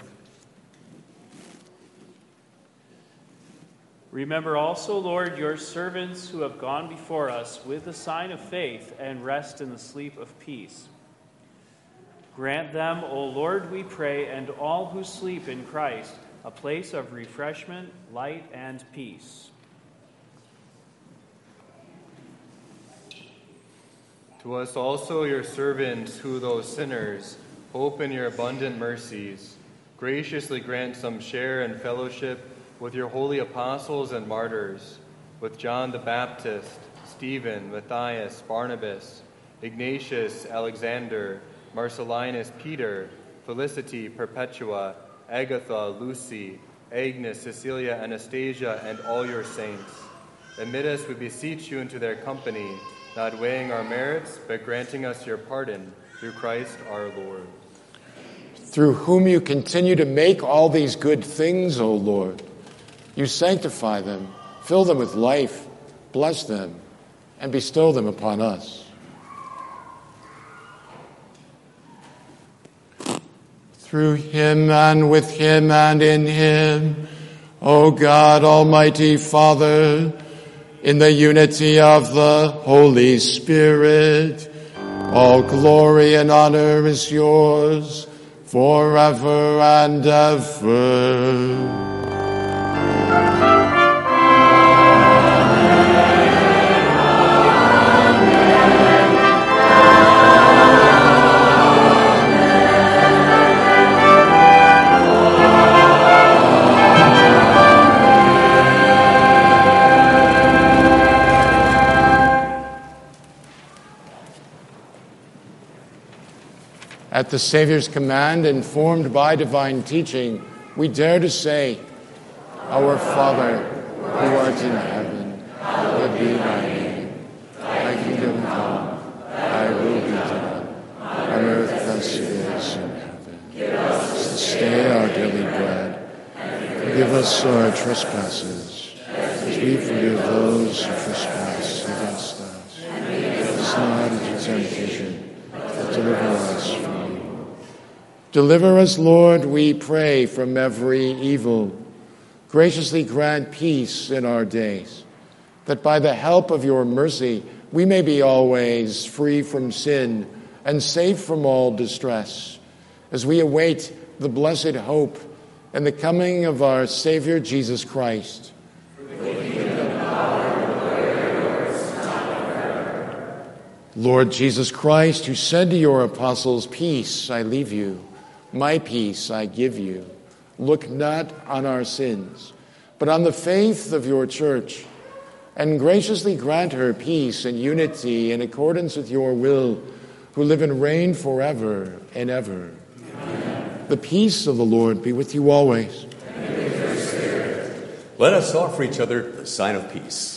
Remember also, Lord, your servants who have gone before us with the sign of faith and rest in the sleep of peace. Grant them, O Lord, we pray, and all who sleep in Christ, a place of refreshment, light, and peace. To us also, your servants, who, though sinners, hope in your abundant mercies, graciously grant some share and fellowship with your holy apostles and martyrs, with John the Baptist, Stephen, Matthias, Barnabas, Ignatius, Alexander, Marcellinus, Peter, Felicity, Perpetua, Agatha, Lucy, Agnes, Cecilia, Anastasia, and all your saints. Admit us, we beseech you, into their company, not weighing our merits, but granting us your pardon, through Christ our Lord. Through whom you continue to make all these good things, O Lord, you sanctify them, fill them with life, bless them, and bestow them upon us. Through him and with him and in him, O God, Almighty Father, in the unity of the Holy Spirit, All glory and honor is yours forever and ever. At the Savior's command, informed by divine teaching, we dare to say, Our Father, who art in heaven, hallowed be thy name. Thy kingdom come, thy will be done, on earth as it is in heaven. Give us this day our daily bread, and forgive us our trespasses, as we forgive those who trespass against us. And lead us not into temptation, but deliver us from evil. Deliver us, Lord, we pray, from every evil. Graciously grant peace in our days, that by the help of your mercy we may be always free from sin and safe from all distress, as we await the blessed hope and the coming of our Savior Jesus Christ. Lord Jesus Christ, who said to your apostles, Peace I leave you, my peace I give you. Look not on our sins, but on the faith of your church, and graciously grant her peace and unity in accordance with your will, who live and reign forever and ever. Amen. The peace of the Lord be with you always. And with your spirit. Let us offer each other the sign of peace.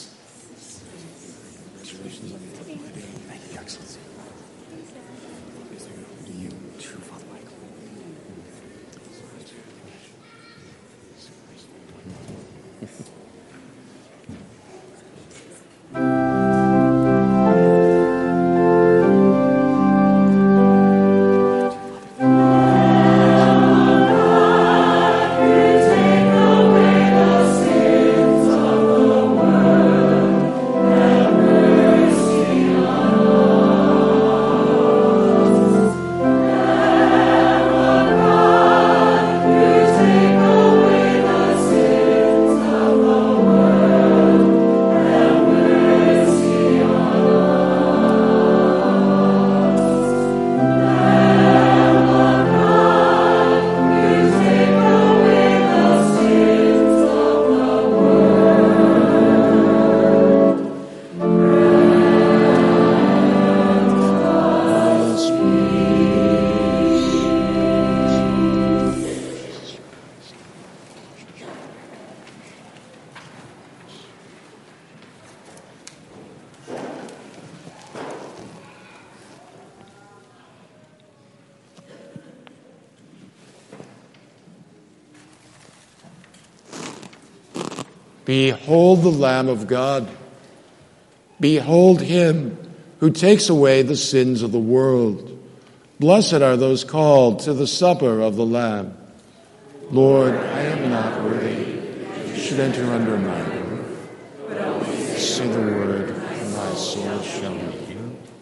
Behold the Lamb of God. Behold him who takes away the sins of the world. Blessed are those called to the supper of the Lamb. Lord, I am not worthy you should enter under my roof, but only say the word, and my soul shall be healed.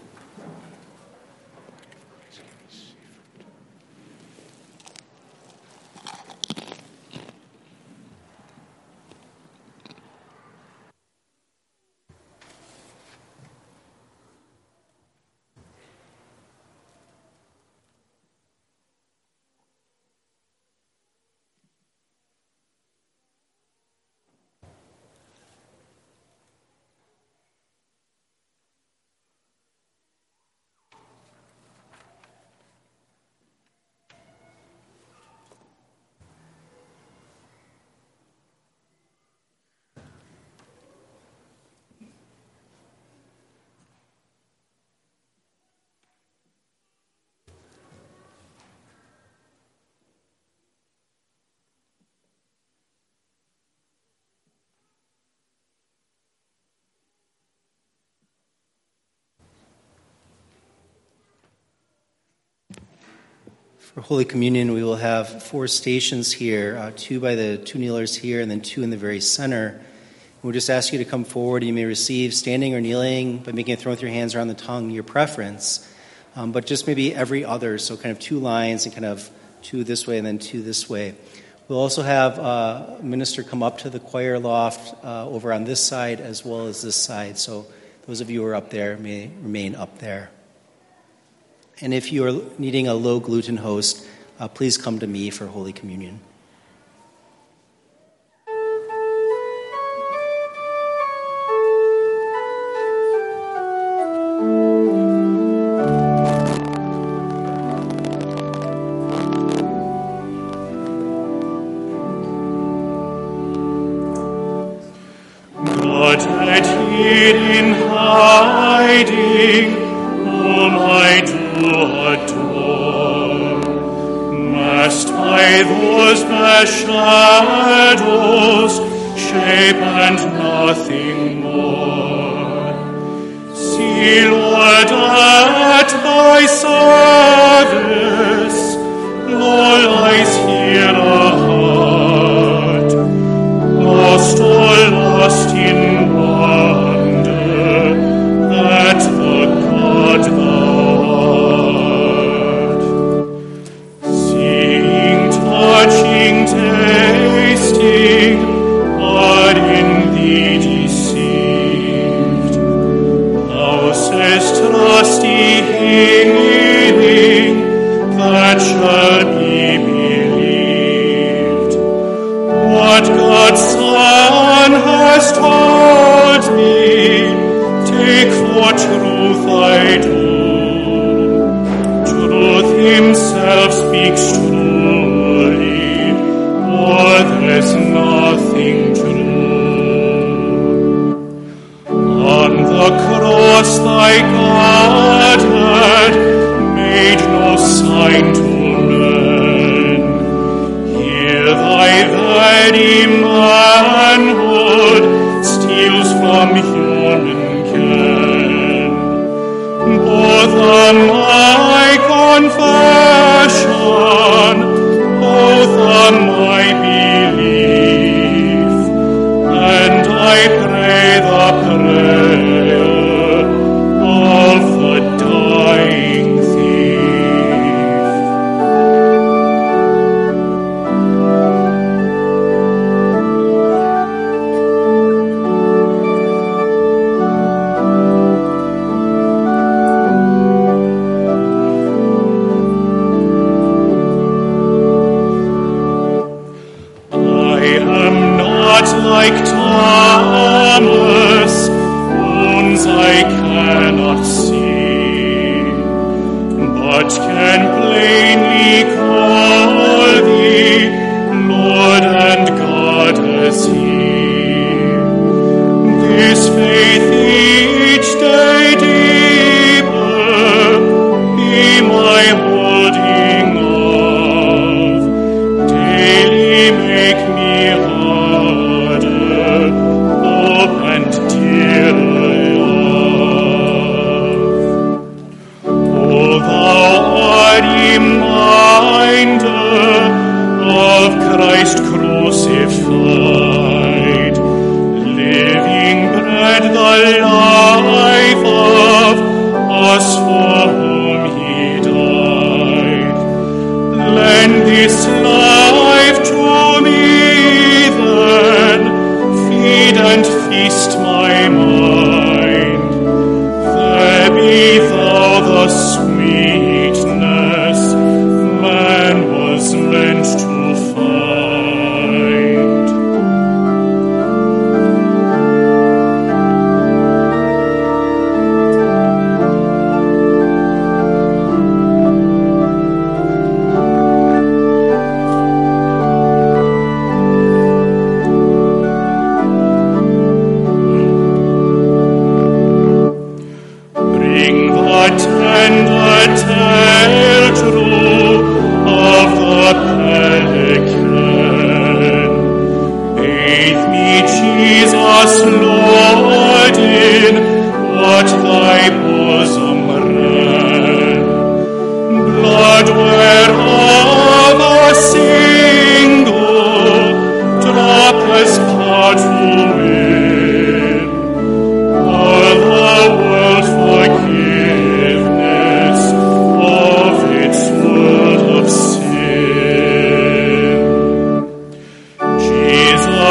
For Holy Communion, we will have four stations here, uh, two by the two kneelers here, and then two in the very center. We'll just ask you to come forward. You may receive standing or kneeling by making a throw with your hands around the tongue, your preference. um, but just maybe every other, so kind of two lines and kind of two this way and then two this way. We'll also have uh, a minister come up to the choir loft uh, over on this side as well as this side. So those of you who are up there may remain up there. And if you are needing a low gluten host, uh, please come to me for Holy Communion. Shadows shape and nothing more. See, Lord, at thy service, all lies here a heart, lost or lost in wonder at the God thou art. Seeing, touching, tasting, but in thee deceived. Thou sayest, trusty healing, that shall be believed. What God's Son has told me, take for truth I do. Truth himself speaks truly, or there's nothing true. On the cross thy God had made no sign to men. Here thy very manhood steals from human ken. Both on my confession, both on my belief, and I pray the prayer of the dying thief. Like Thomas, wounds I cannot see, but can plainly call thee Lord and God as He. This faith each day deeper be my holding of, daily make me and dear love. O thou art reminder of Christ crucified, living bread, the life of us for whom he died. Lend this life to me then, feed and feast my mind. There be thou the sweetness man was meant to find.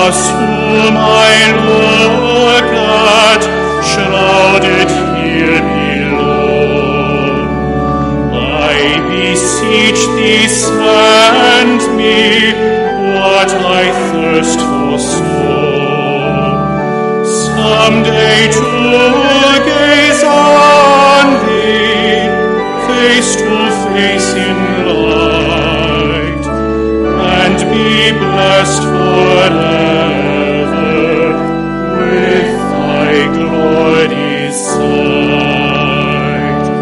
cross whom I look at, shrouded here below. I beseech thee, send me what I thirst for so. Someday to gaze on thee, face to face in light, and be blessed forever with thy glory's sight.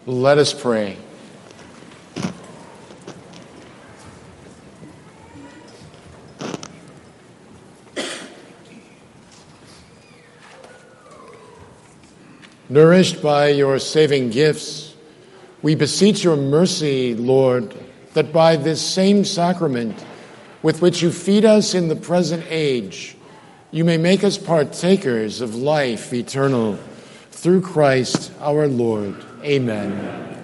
Let us pray. Nourished by your saving gifts, we beseech your mercy, Lord, that by this same sacrament with which you feed us in the present age, you may make us partakers of life eternal. Through Christ our Lord. Amen.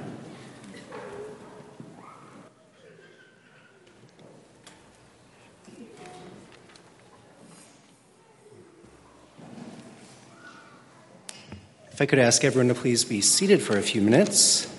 If I could ask everyone to please be seated for a few minutes.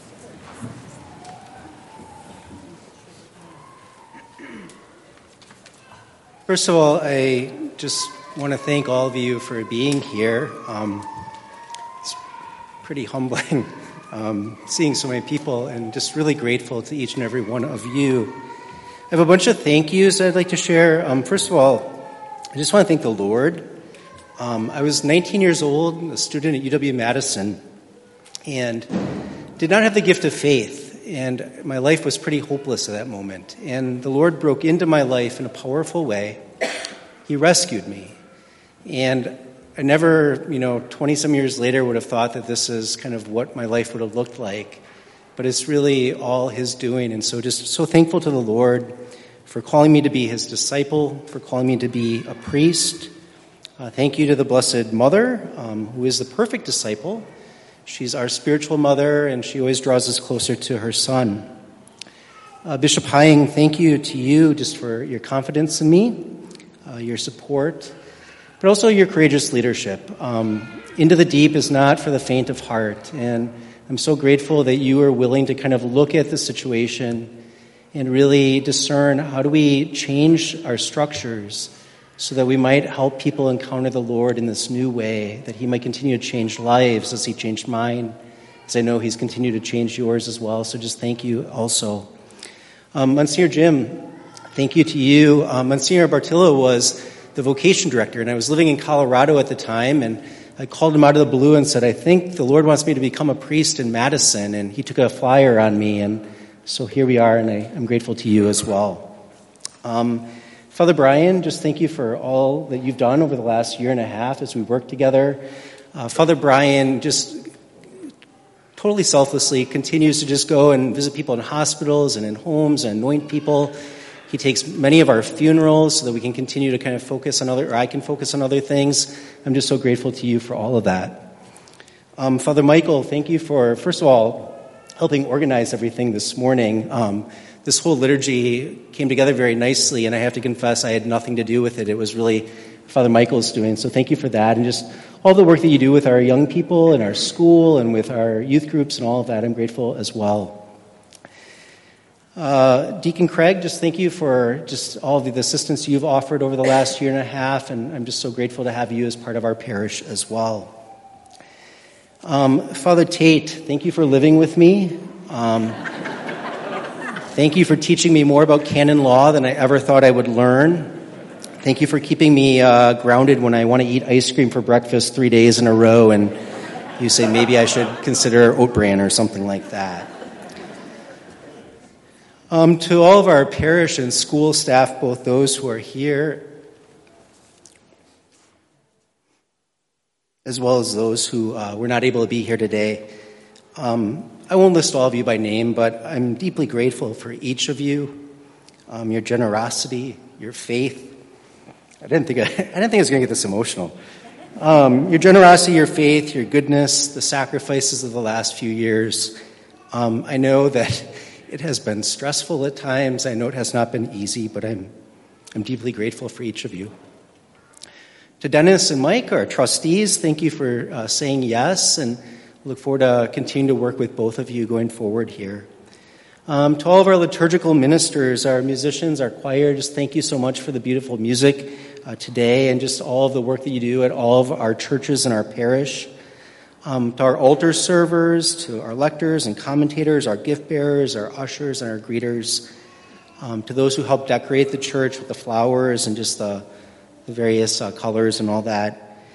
First of all, I just want to thank all of you for being here. Um, it's pretty humbling um, seeing so many people, and just really grateful to each and every one of you. I have a bunch of thank yous that I'd like to share. Um, first of all, I just want to thank the Lord. Um, I was nineteen years old, a student at U W-Madison, and did not have the gift of faith, and my life was pretty hopeless at that moment. And the Lord broke into my life in a powerful way. He rescued me. And I never, you know, twenty-some years later would have thought that this is kind of what my life would have looked like. But it's really all His doing, and so just so thankful to the Lord for calling me to be His disciple, for calling me to be a priest. Uh, thank you to the Blessed Mother, um, who is the perfect disciple. She's our spiritual mother, and she always draws us closer to her Son. Uh, Bishop Hying, thank you to you just for your confidence in me, uh, your support, but also your courageous leadership. Um, Into the Deep is not for the faint of heart, and I'm so grateful that you are willing to kind of look at the situation and really discern how do we change our structures so that we might help people encounter the Lord in this new way, that He might continue to change lives as He changed mine, as I know He's continued to change yours as well. So just thank you also. Um, Monsignor Jim, thank you to you. Um, Monsignor Bartillo was the vocation director, and I was living in Colorado at the time, and I called him out of the blue and said, I think the Lord wants me to become a priest in Madison, and he took a flyer on me, and so here we are, and I, I'm grateful to you as well. Um, Father Brian, just thank you for all that you've done over the last year and a half as we work together. Uh, Father Brian just totally selflessly continues to just go and visit people in hospitals and in homes and anoint people. He takes many of our funerals so that we can continue to kind of focus on other, or I can focus on other things. I'm just so grateful to you for all of that. Um, Father Michael, thank you for, first of all, helping organize everything this morning. Um, This whole liturgy came together very nicely, and I have to confess I had nothing to do with it. It was really Father Michael's doing, so thank you for that. And just all the work that you do with our young people and our school and with our youth groups and all of that, I'm grateful as well. Uh, Deacon Craig, just thank you for just all of the assistance you've offered over the last year and a half, and I'm just so grateful to have you as part of our parish as well. Um, Father Tate, thank you for living with me. Um, Thank you for teaching me more about canon law than I ever thought I would learn. Thank you for keeping me uh, grounded when I want to eat ice cream for breakfast three days in a row, and you say maybe I should consider oat bran or something like that. Um, to all of our parish and school staff, both those who are here as well as those who uh, were not able to be here today, um, I won't list all of you by name, but I'm deeply grateful for each of you, um, your generosity, your faith. I didn't think I, I didn't think I was going to get this emotional. Um, your generosity, your faith, your goodness, the sacrifices of the last few years. Um, I know that it has been stressful at times. I know it has not been easy, but I'm I'm deeply grateful for each of you. To Dennis and Mike, our trustees, thank you for uh, saying yes, and look forward to continuing to work with both of you going forward here. Um, to all of our liturgical ministers, our musicians, our choir, just thank you so much for the beautiful music uh, today and just all of the work that you do at all of our churches and our parish. Um, to our altar servers, to our lectors and commentators, our gift bearers, our ushers, and our greeters, um, to those who help decorate the church with the flowers and just the, the various uh, colors and all that.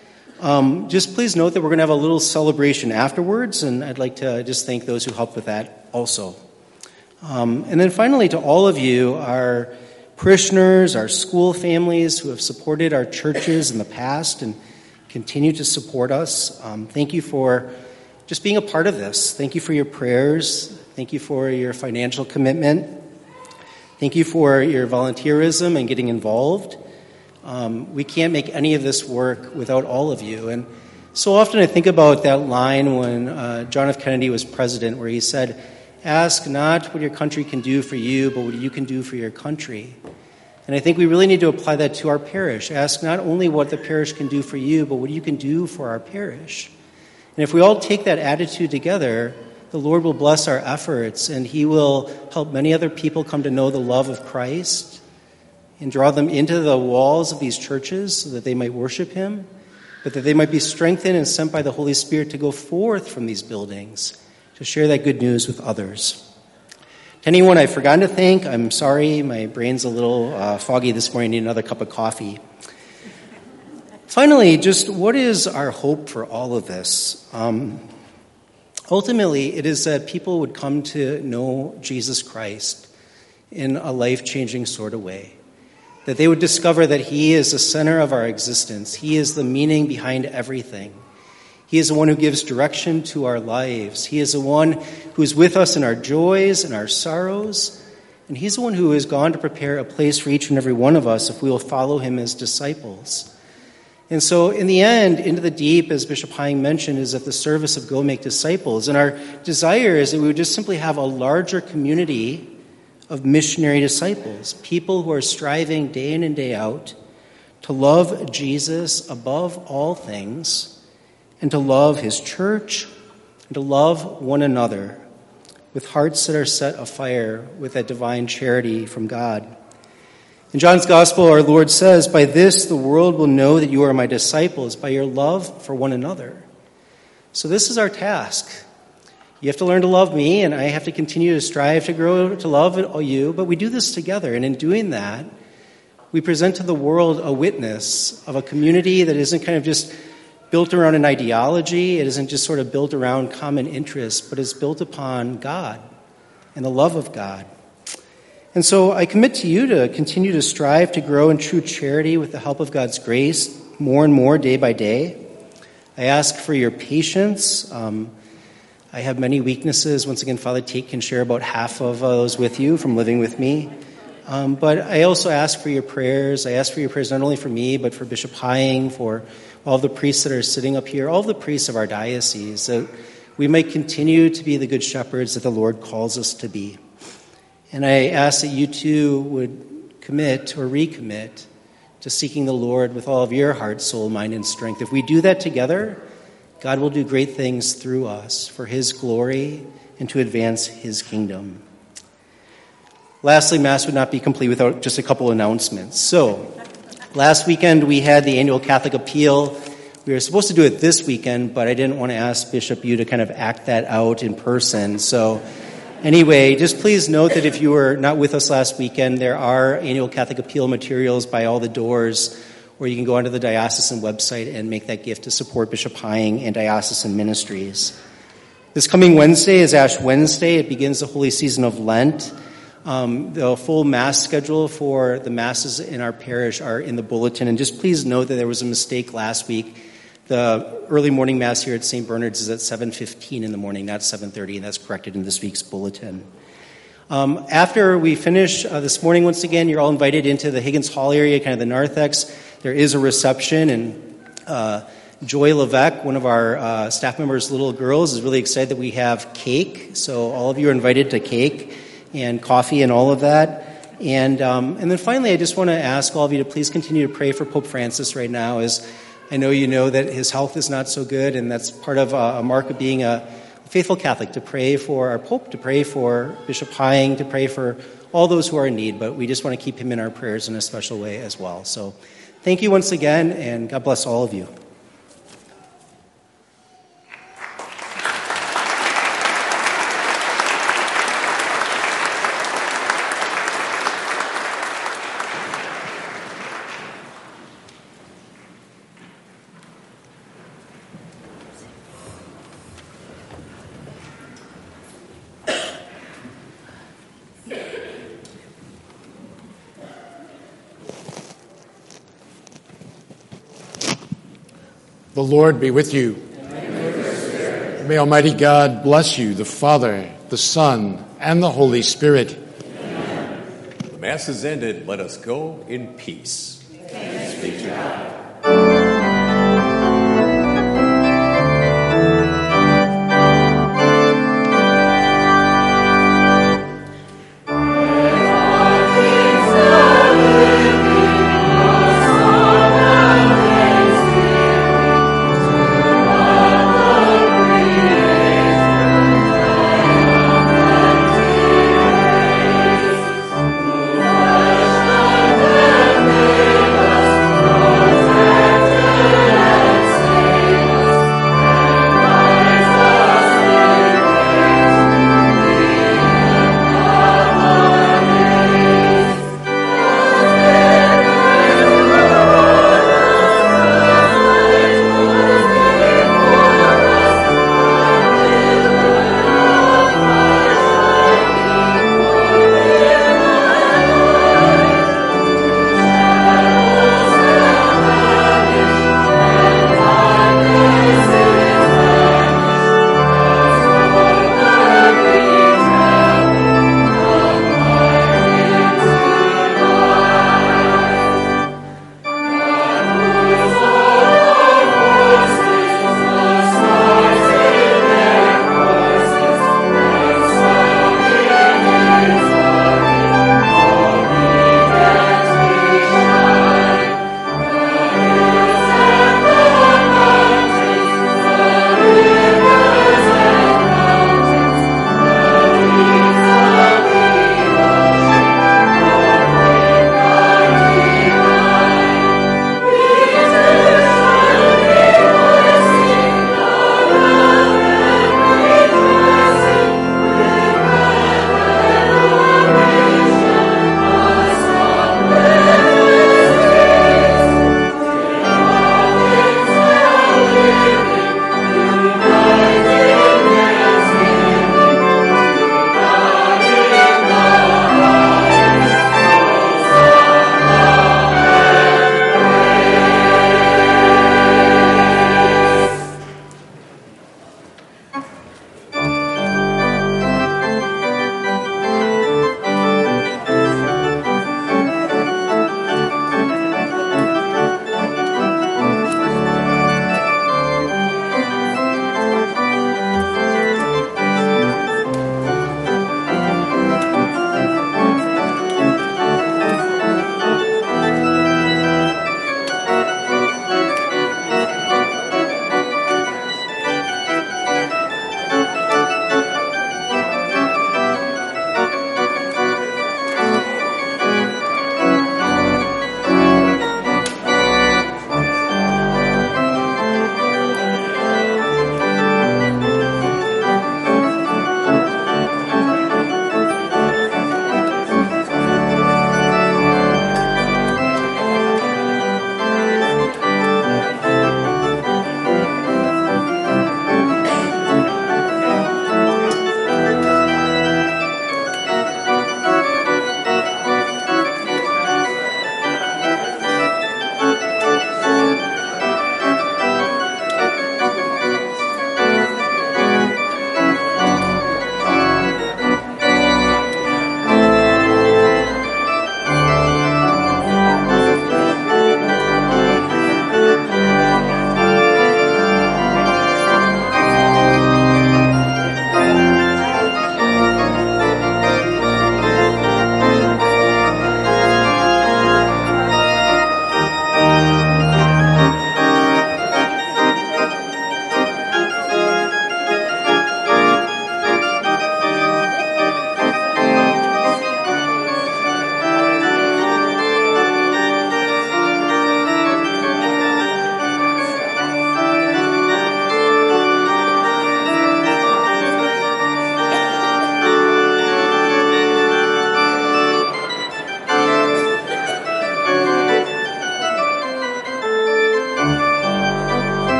Um, just please note that we're going to have a little celebration afterwards, and I'd like to just thank those who helped with that also. Um, and then finally, to all of you, our parishioners, our school families who have supported our churches in the past and continue to support us, um, thank you for just being a part of this. Thank you for your prayers. Thank you for your financial commitment. Thank you for your volunteerism and getting involved. Um, we can't make any of this work without all of you. And so often I think about that line when uh, John F. Kennedy was president, where he said, "Ask not what your country can do for you, but what you can do for your country." And I think we really need to apply that to our parish. Ask not only what the parish can do for you, but what you can do for our parish. And if we all take that attitude together, the Lord will bless our efforts, and He will help many other people come to know the love of Christ and draw them into the walls of these churches so that they might worship Him, but that they might be strengthened and sent by the Holy Spirit to go forth from these buildings to share that good news with others. To anyone I've forgotten to thank, I'm sorry, my brain's a little uh, foggy this morning, I need another cup of coffee. Finally, just what is our hope for all of this? Um, ultimately, it is that people would come to know Jesus Christ in a life-changing sort of way. That they would discover that He is the center of our existence. He is the meaning behind everything. He is the one who gives direction to our lives. He is the one who is with us in our joys and our sorrows. And He's the one who has gone to prepare a place for each and every one of us if we will follow Him as disciples. And so in the end, into the deep, as Bishop Hying mentioned, is at the service of Go Make Disciples. And our desire is that we would just simply have a larger community of missionary disciples, people who are striving day in and day out to love Jesus above all things and to love His church and to love one another with hearts that are set afire with that divine charity from God. In John's Gospel, our Lord says, "By this the world will know that you are my disciples, by your love for one another." So this is our task. You have to learn to love me, and I have to continue to strive to grow to love you, but we do this together. And in doing that, we present to the world a witness of a community that isn't kind of just built around an ideology. It isn't just sort of built around common interests, but is built upon God and the love of God. And so I commit to you to continue to strive to grow in true charity with the help of God's grace more and more day by day. I ask for your patience. Um, I have many weaknesses. Once again, Father Tate can share about half of those with you from living with me. Um, but I also ask for your prayers. I ask for your prayers not only for me, but for Bishop Hying, for all the priests that are sitting up here, all the priests of our diocese, that we might continue to be the good shepherds that the Lord calls us to be. And I ask that you too would commit or recommit to seeking the Lord with all of your heart, soul, mind, and strength. If we do that together, God will do great things through us for His glory and to advance His kingdom. Lastly, Mass would not be complete without just a couple announcements. So, last weekend we had the annual Catholic Appeal. We were supposed to do it this weekend, but I didn't want to ask Bishop Yu to kind of act that out in person. So, anyway, just please note that if you were not with us last weekend, there are annual Catholic Appeal materials by all the doors, or you can go onto the diocesan website and make that gift to support Bishop Hying and diocesan ministries. This coming Wednesday is Ash Wednesday. It begins the holy season of Lent. Um, the full Mass schedule for the Masses in our parish are in the bulletin. And just please note that there was a mistake last week. The early morning Mass here at Saint Bernard's is at seven fifteen in the morning, not seven thirty, and that's corrected in this week's bulletin. Um, after we finish uh, this morning, once again, you're all invited into the Higgins Hall area, kind of the narthex. There is a reception, and uh, Joy Levesque, one of our uh, staff members' little girls, is really excited that we have cake. So all of you are invited to cake and coffee and all of that. And um, and then finally, I just want to ask all of you to please continue to pray for Pope Francis right now, as I know you know that his health is not so good, and that's part of a, a mark of being a faithful Catholic, to pray for our Pope, to pray for Bishop Hying, to pray for all those who are in need. But we just want to keep him in our prayers in a special way as well. So thank you once again, and God bless all of you. The Lord be with you. May Almighty God bless you, the Father, the Son, and the Holy Spirit. Amen. The Mass is ended. Let us go in peace. Thanks be to God.